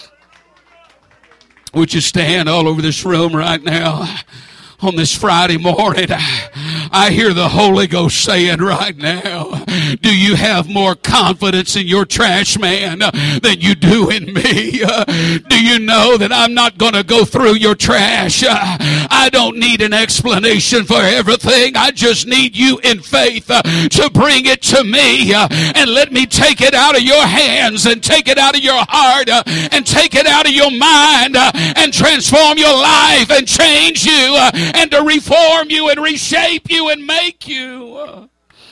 Would you stand all over this room right now? On this Friday morning, I hear the Holy Ghost saying right now, do you have more confidence in your trash man than you do in me? Do you know that I'm not going to go through your trash? I don't need an explanation for everything. I just need you in faith to bring it to me and let me take it out of your hands and take it out of your heart and take it out of your mind and transform your life and change you and to reform you and reshape you and make you.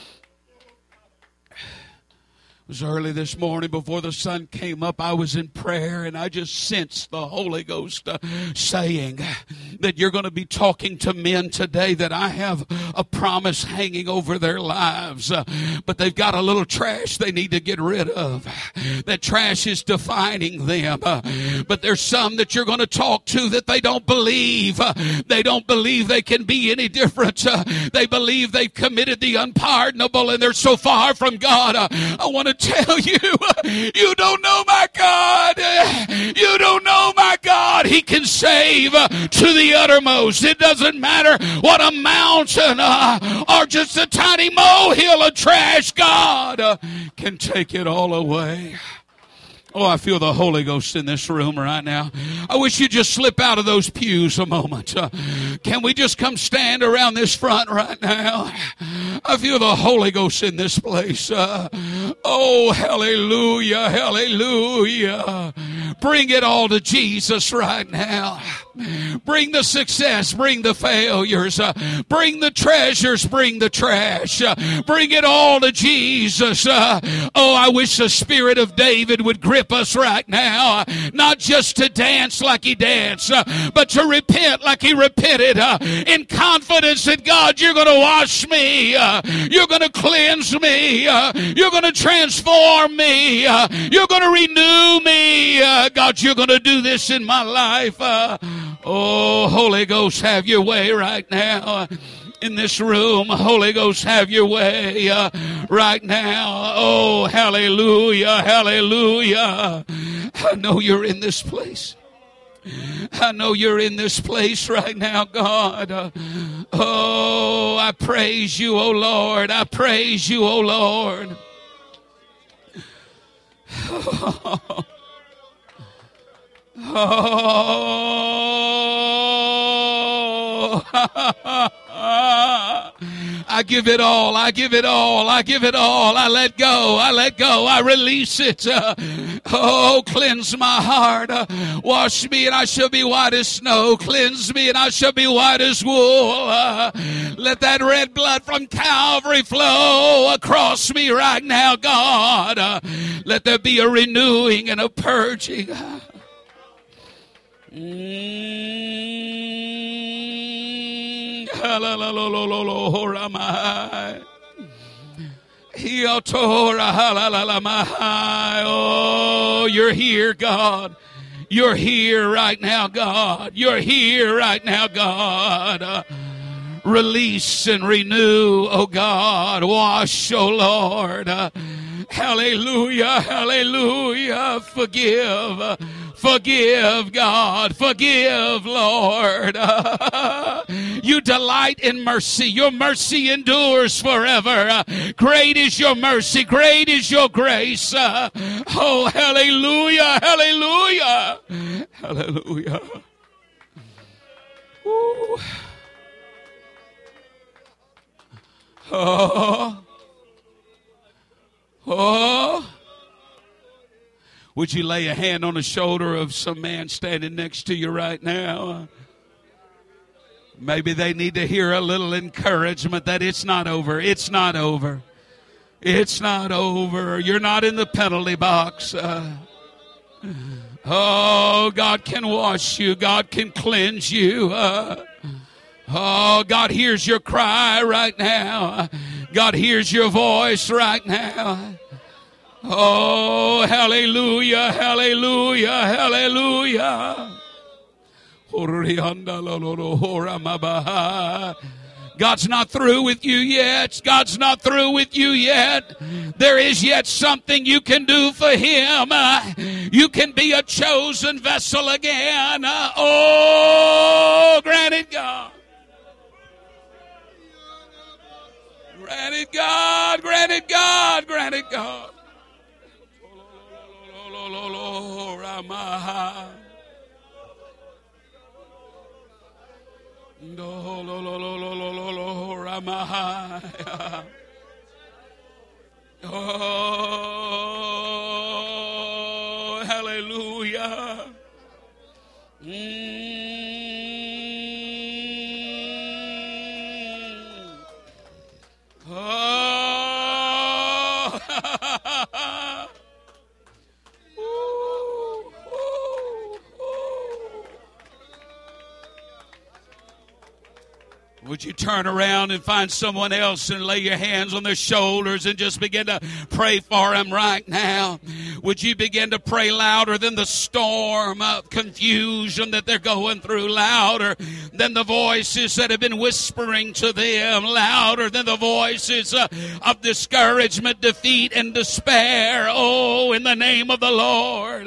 It was early this morning before the sun came up. I was in prayer and I just sensed the Holy Ghost saying that you're going to be talking to men today that I have a promise hanging over their lives. But they've got a little trash they need to get rid of. That trash is defining them. But there's some that you're going to talk to that they don't believe. They don't believe they can be any different. They believe they've committed the unpardonable and they're so far from God. I want to tell you, you don't know my God. You don't know my God. He can save to the uttermost. It doesn't matter what a mountain or just a tiny molehill of trash. God can take it all away. Oh, I feel the Holy Ghost in this room right now. I wish you'd just slip out of those pews a moment. Can we just come stand around this front right now? I feel the Holy Ghost in this place. Oh, hallelujah, hallelujah. Bring it all to Jesus right now. Bring the success, bring the failures, bring the treasures, bring the trash. Bring it all to Jesus. I wish the Spirit of David would grip us right now. Not just to dance like he danced, but to repent like he repented. In confidence that, God, you're going to wash me. You're going to cleanse me. You're going to transform me. You're going to renew me. God, you're going to do this in my life. Holy Ghost, have your way right now. In this room, Holy Ghost, have your way right now. Oh, hallelujah, hallelujah. I know you're in this place. I know you're in this place right now, God. I praise you, oh Lord. I praise you, oh Lord. I give it all. I give it all. I give it all. I let go. I let go. I release it. Cleanse my heart. Wash me and I shall be white as snow. Cleanse me and I shall be white as wool. Let that red blood from Calvary flow across me right now, God. Let there be a renewing and a purging. Oh, you're here, God. You're here right now, God. You're here right now, God. Release and renew, oh God. Wash, oh Lord. Hallelujah, hallelujah. Forgive. Forgive, God. Forgive, Lord. You delight in mercy. Your mercy endures forever. Great is your mercy. Great is your grace. Oh, hallelujah, hallelujah. Hallelujah. Ooh. Oh. Would you lay a hand on the shoulder of some man standing next to you right now? Maybe they need to hear a little encouragement that it's not over. It's not over. It's not over. You're not in the penalty box. God can wash you. God can cleanse you. God hears your cry right now. God hears your voice right now. Oh, hallelujah, hallelujah, hallelujah. God's not through with you yet. God's not through with you yet. There is yet something you can do for Him. You can be a chosen vessel again. Granted God. Granted God, granted God, granted God. Oh, hallelujah. Would you turn around and find someone else and lay your hands on their shoulders and just begin to pray for them right now? Would you begin to pray louder than the storm of confusion that they're going through, louder than the voices that have been whispering to them, louder than the voices of discouragement, defeat, and despair? Oh, in the name of the Lord.